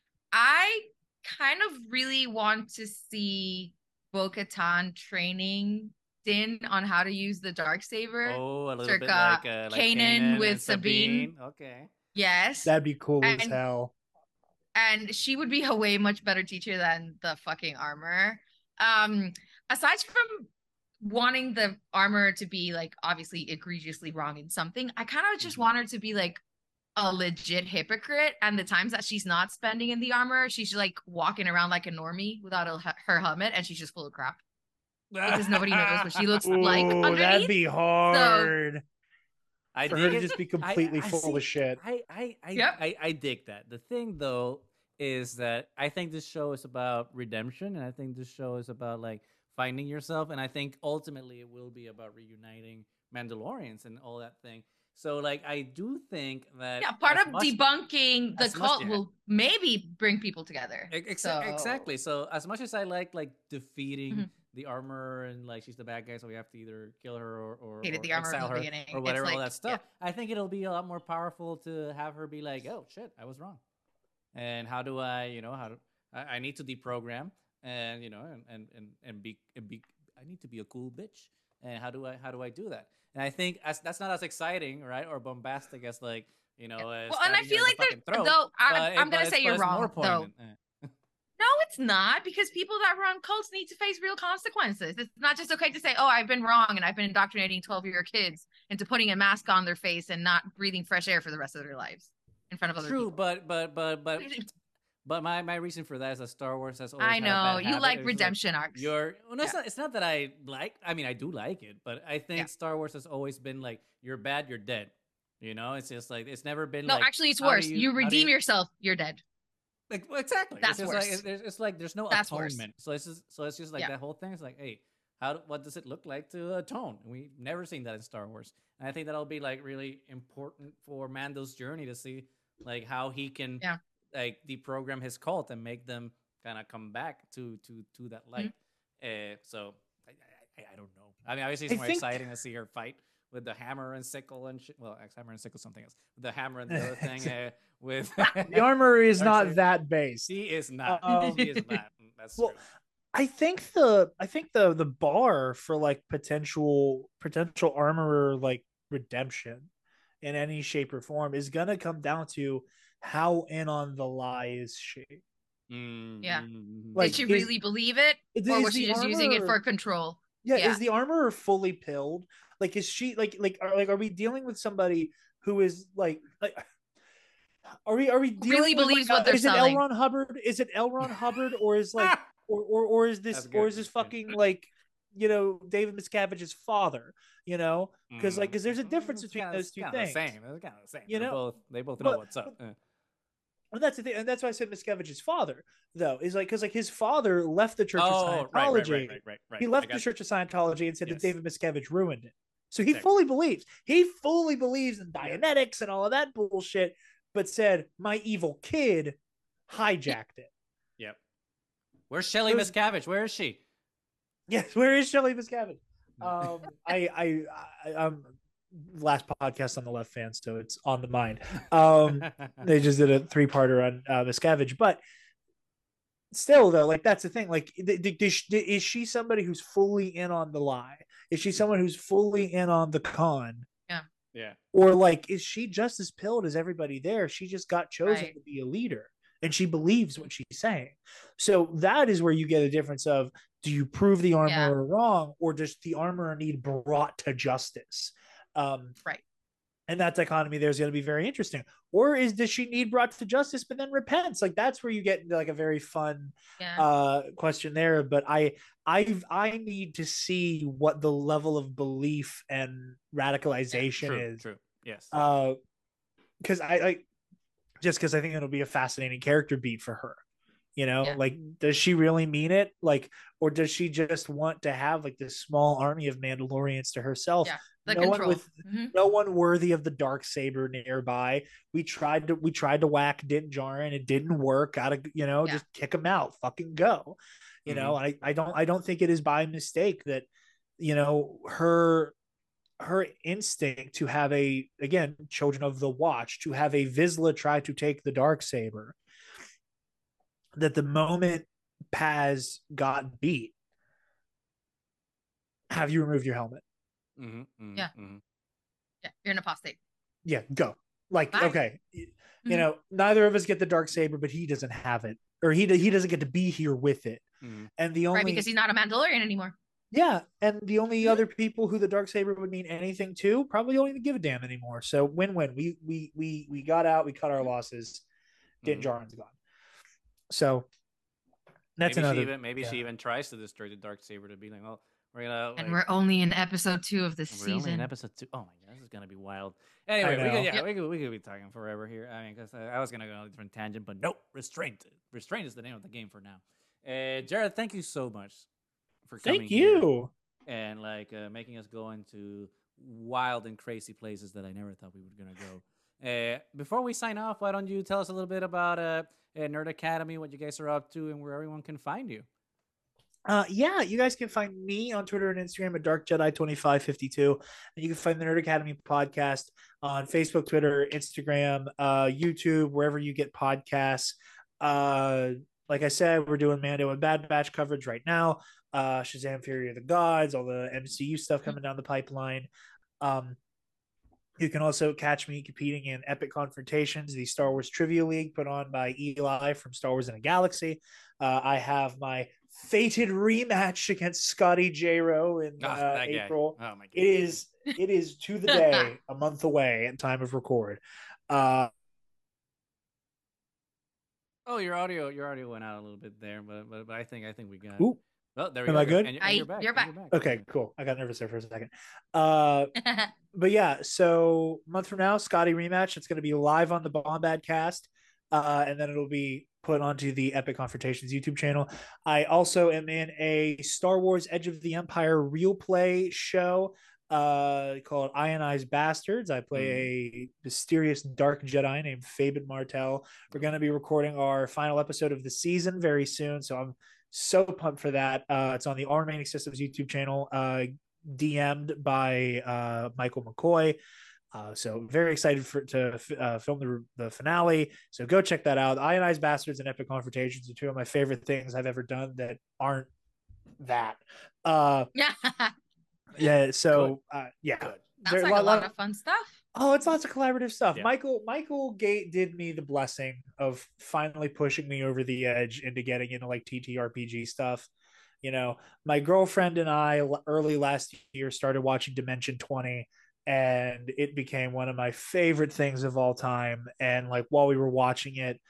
I kind of really want to see Bo-Katan training Din on how to use the dark saber. Oh, a little circa bit like uh, like Kanan Kanan with and Sabine. Okay. Yes. That'd be cool as And- hell. And she would be a way much better teacher than the fucking armor. Um, aside from wanting the armor to be like obviously egregiously wrong in something, I kind of just Mhm. want her to be like a legit hypocrite. And the times that she's not spending in the armor, she's like walking around like a normie without a, her helmet, and she's just full of crap because nobody knows what she looks like Ooh, underneath. that'd be hard. I For dig her to it. just be I- completely I full see- of shit. I I I, Yep. I I dig that. The thing though is that I think this show is about redemption, and I think this show is about like finding yourself, and I think ultimately it will be about reuniting Mandalorians and all that thing. So like I do think that Yeah, part as of much- debunking the as much- cult yeah. will maybe bring people together. Ex- So- Exactly. So as much as I like like defeating Mhm. the armor and like she's the bad guy, so we have to either kill her or or, Hated or the armor from exile the her beginning. or It's whatever, all like, that stuff. I think it'll be a lot more powerful to have her be like, "Oh shit, I was wrong," and how do I, you know, how do I, I need to deprogram and you know and and and, and be and be I need to be a cool bitch, and how do I how do I do that? And I think as, that's not as exciting, right, or bombastic as like you know. Uh, Well, and I stabbing her feel in the like fucking that, throat, though, I, but it- I'm but gonna it's- say but you're it's more wrong, though. poignant. Eh. No, it's not, because people that run cults need to face real consequences. It's not just okay to say, "Oh, I've been wrong and I've been indoctrinating twelve-year kids into putting a mask on their face and not breathing fresh air for the rest of their lives in front of other True, people." but but but but but my my reason for that is that Star Wars has always I had a know bad you habit. like It's redemption arcs. You're well, no, it's Yeah. not. It's not that I like. I mean, I do like it, but I think Yeah. Star Wars has always been like, you're bad, you're dead. You know, it's just like it's never been No, like. actually, it's how do worse. you- You, how do redeem you- yourself, you're dead. Like, well, exactly. That's it's just worse. like it's, it's like there's no That's worse. atonement. So it's just so it's just like Yeah. that whole thing is like, hey, how do- what does it look like to atone? We've never seen that in Star Wars, and I think that'll be like really important for Mando's journey to see like how he can Yeah. like deprogram his cult and make them kind of come back to to to that light. Uh, so I, I I don't know. I mean, obviously it's I more think- exciting to see her fight with the hammer and sickle and shit. Well, ex hammer and sickle is something else. With the hammer and the other thing uh, with The armor is Dark not Saber. that based. She is not. Um, she is not. Mm, That's well, true. I think the I think the the bar for like potential potential armorer like redemption in any shape or form is gonna come down to how in on the lie is she. Mm, Yeah. mm, mm, Like, Did she is- really believe it, Is- or is was she the just using it armor- for control? Yeah, Yeah. is the armorer fully pilled? Like, is she like like are like are we dealing with somebody who is like like are we are we dealing really with, believes like, what they're is selling. it L. Ron Hubbard? Is it L. Ron Hubbard or is like or or, or is this That's or good, is this that's good. fucking like you know, David Miscavige's father, you know, because like, because there's a difference It's between kinda, those it's two kinda things. the same. It's kind of the same. You They're know, both they both know but, what's up. Uh, and that's the thing, and that's why I said Miscavige's father, though, is like because like his father left the Church of Oh, right, right, Scientology. right, right, right, right. He I left the got Church of Scientology and said that Yes. David Miscavige ruined it. So he Exactly. fully believes. He fully believes in Yeah. Dianetics and all of that bullshit, but said my evil kid hijacked it. Yep. Where's Shelly It was- Miscavige? Where is she? Yes, where is Shelley Miscavige? Um, I, I, I, I'm last podcast on the left fan, so it's on the mind. Um, they just did a three parter on uh, Miscavige, but still, though, like that's the thing. Like, th- th- does she- is she somebody who's fully in on the lie? Is she someone who's fully in on the con? Yeah. Or like, is she just as pilled as everybody there? She just got chosen Right. to be a leader, and she believes what she's saying. So that is where you get a difference of: do you prove the armorer Yeah. wrong, or does the armorer need brought to justice? Um, Right. and that dichotomy there is going to be very interesting. Or is does she need brought to justice but then repents? Like that's where you get into like a very fun Yeah. uh question there. But I I I need to see what the level of belief and radicalization True. is. True. Yes. Uh, because I like just because I think it'll be a fascinating character beat for her. You know, Yeah. like does she really mean it? Like, or does she just want to have like this small army of Mandalorians to herself? Yeah. The no control. one with Mhm. no one worthy of the dark saber nearby. We tried to we tried to whack Din Djarin, it didn't work. Gotta you know Yeah. just kick him out, fucking go. You know, I I don't I don't think it is by mistake that you know her her instinct to have a again children of the watch to have a Vizsla try to take the dark saber, that the moment Paz got beat, have you removed your helmet? Mm-hmm, mm-hmm, Yeah. Mm-hmm. Yeah. You're an apostate. Yeah, go. Like, Bye. okay, you Mhm. know, neither of us get the dark saber, but he doesn't have it, or he he doesn't get to be here with it. Mm-hmm. And the only Right. Because he's not a Mandalorian anymore. yeah, and the only Mhm. other people who the dark saber would mean anything to probably don't even give a damn anymore. So win win. We we we we got out. We cut our losses. Din Mhm. Djarin's gone. So that's maybe another. she even maybe yeah. she even tries to destroy the dark saber to be like, well, we're gonna like, And we're only in episode two of this we're only in season. episode two. Oh my god, this is gonna be wild. Anyway, we know. could yeah Yep. we could we could be talking forever here. I mean, because I, I was gonna go on a different tangent, but nope. Restraint. Restraint is the name of the game for now. Uh, Jared, thank you so much for coming. Thank here you. and like uh, making us go into wild and crazy places that I never thought we were gonna go. Uh, before we sign off, why don't you tell us a little bit about uh, uh, Nerd Academy, what you guys are up to, and where everyone can find you. Uh, yeah, you guys can find me on Twitter and Instagram at Dark Jedi twenty-five fifty-two, and you can find the Nerd Academy podcast on Facebook, Twitter, Instagram, uh, YouTube, wherever you get podcasts. Uh, like I said, we're doing Mando and Bad Batch coverage right now. Uh, Shazam: Fury of the Gods, all the M C U stuff coming down the pipeline. Um, you can also catch me competing in Epic Confrontations, the Star Wars Trivia League put on by Eli from Star Wars in a Galaxy. Uh, I have my fated rematch against Scotty J. Rowe in Ah, uh, that guy. April. Oh my god. It is it is to the day, a month away at time of record. Uh, Oh, your audio, your audio went out a little bit there, but but, but I think I think we got. ooh, Well, there we Am go. I good? And, and I- you're back. you're and back. okay, Yeah. cool. I got nervous there for a second. Uh, but yeah, so a month from now, Scotty rematch. It's going to be live on the Bombad cast, uh, and then it'll be put onto the Epic Confrontations YouTube channel. I also am in a Star Wars Edge of the Empire real play show uh, called Ionized Bastards. I play a mysterious dark Jedi named Fabian Martell. We're going to be recording our final episode of the season very soon, so I'm so pumped for that. Uh, it's on the All Remaining Systems YouTube channel. Uh, D M'd by uh, Michael McCoy. Uh, so very excited for to uh, film the, the finale. So go check that out. Ionized Bastards and Epic Confrontations are two of my favorite things I've ever done that aren't that. Uh, Yeah. yeah. So uh, yeah. Good. Sounds There- like a lot of fun stuff. Oh, it's lots of collaborative stuff. Yeah. Michael Michael Gate did me the blessing of finally pushing me over the edge into getting into like T T R P G stuff. You know, my girlfriend and I early last year started watching Dimension twenty, and it became one of my favorite things of all time. And like while we were watching it,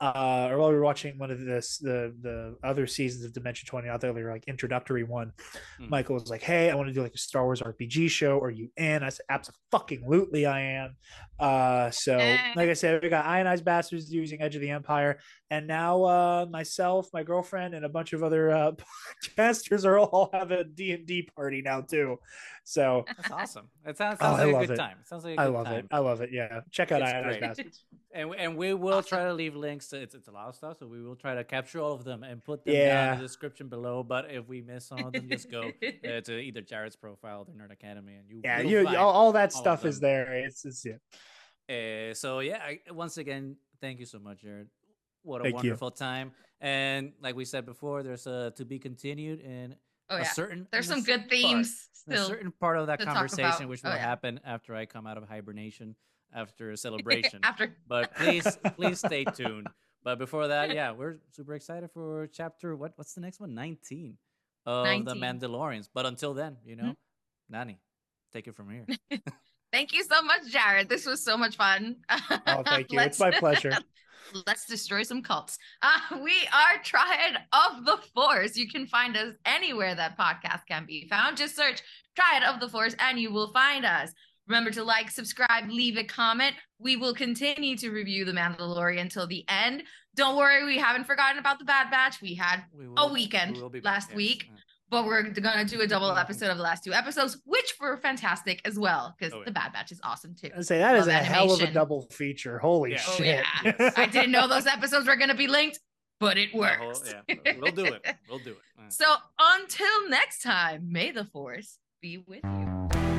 uh, or while we were watching one of this, the the other seasons of Dimension twenty out there, they were like introductory one. Mm. Michael was like, "Hey, I want to do like a Star Wars R P G show. Are you in?" I said, "Absolutely, I am." Uh, so, like I said, we got Ionized Bastards using Edge of the Empire, and now uh, myself, my girlfriend, and a bunch of other uh, podcasters are all have a D and D party now too. So that's awesome. It sounds, sounds oh, like a good it. time. It sounds like a good I love time. it. I love it. Yeah, check out it's Ionized great. Bastards. And, and we will awesome. try to leave links to it's, it's a lot of stuff, so we will try to capture all of them and put them yeah. down in the description below. But if we miss some of them, just go uh, to either Jared's profile, the Nerd Academy, and you yeah, you all, all that all stuff is there. It's it's yeah. Uh, so yeah, I, once again, thank you so much, Jared. What a thank wonderful you. time! And like we said before, there's a to be continued in oh, yeah. a certain. There's some certain good themes part, still. A certain part of that conversation, which will oh, yeah. happen after I come out of hibernation. After a celebration. After, but please, please stay tuned. But before that, yeah, we're super excited for chapter. What? What's the next one? Nineteen of nineteen. The Mandalorians. But until then, you know, mm-hmm. Nani, take it from here. Thank you so much, Jared. This was so much fun. Oh, thank you. It's my pleasure. Let's destroy some cults. Uh, we are Triad of the Force. You can find us anywhere that podcast can be found. Just search Triad of the Force and you will find us. Remember to like, subscribe, leave a comment. We will continue to review The Mandalorian until the end. Don't worry, we haven't forgotten about The Bad Batch. We had we will, a weekend we last back, week, yes. But we're going to do a double episode of the last two episodes, which were fantastic as well, because oh, yeah. The Bad Batch is awesome too. I say that Love is a animation. Hell of a double feature. Holy yeah. shit. Oh, yeah. Yes. I didn't know those episodes were going to be linked, but it works. Whole, yeah, we'll do it. We'll do it. Right. So until next time, may the Force be with you.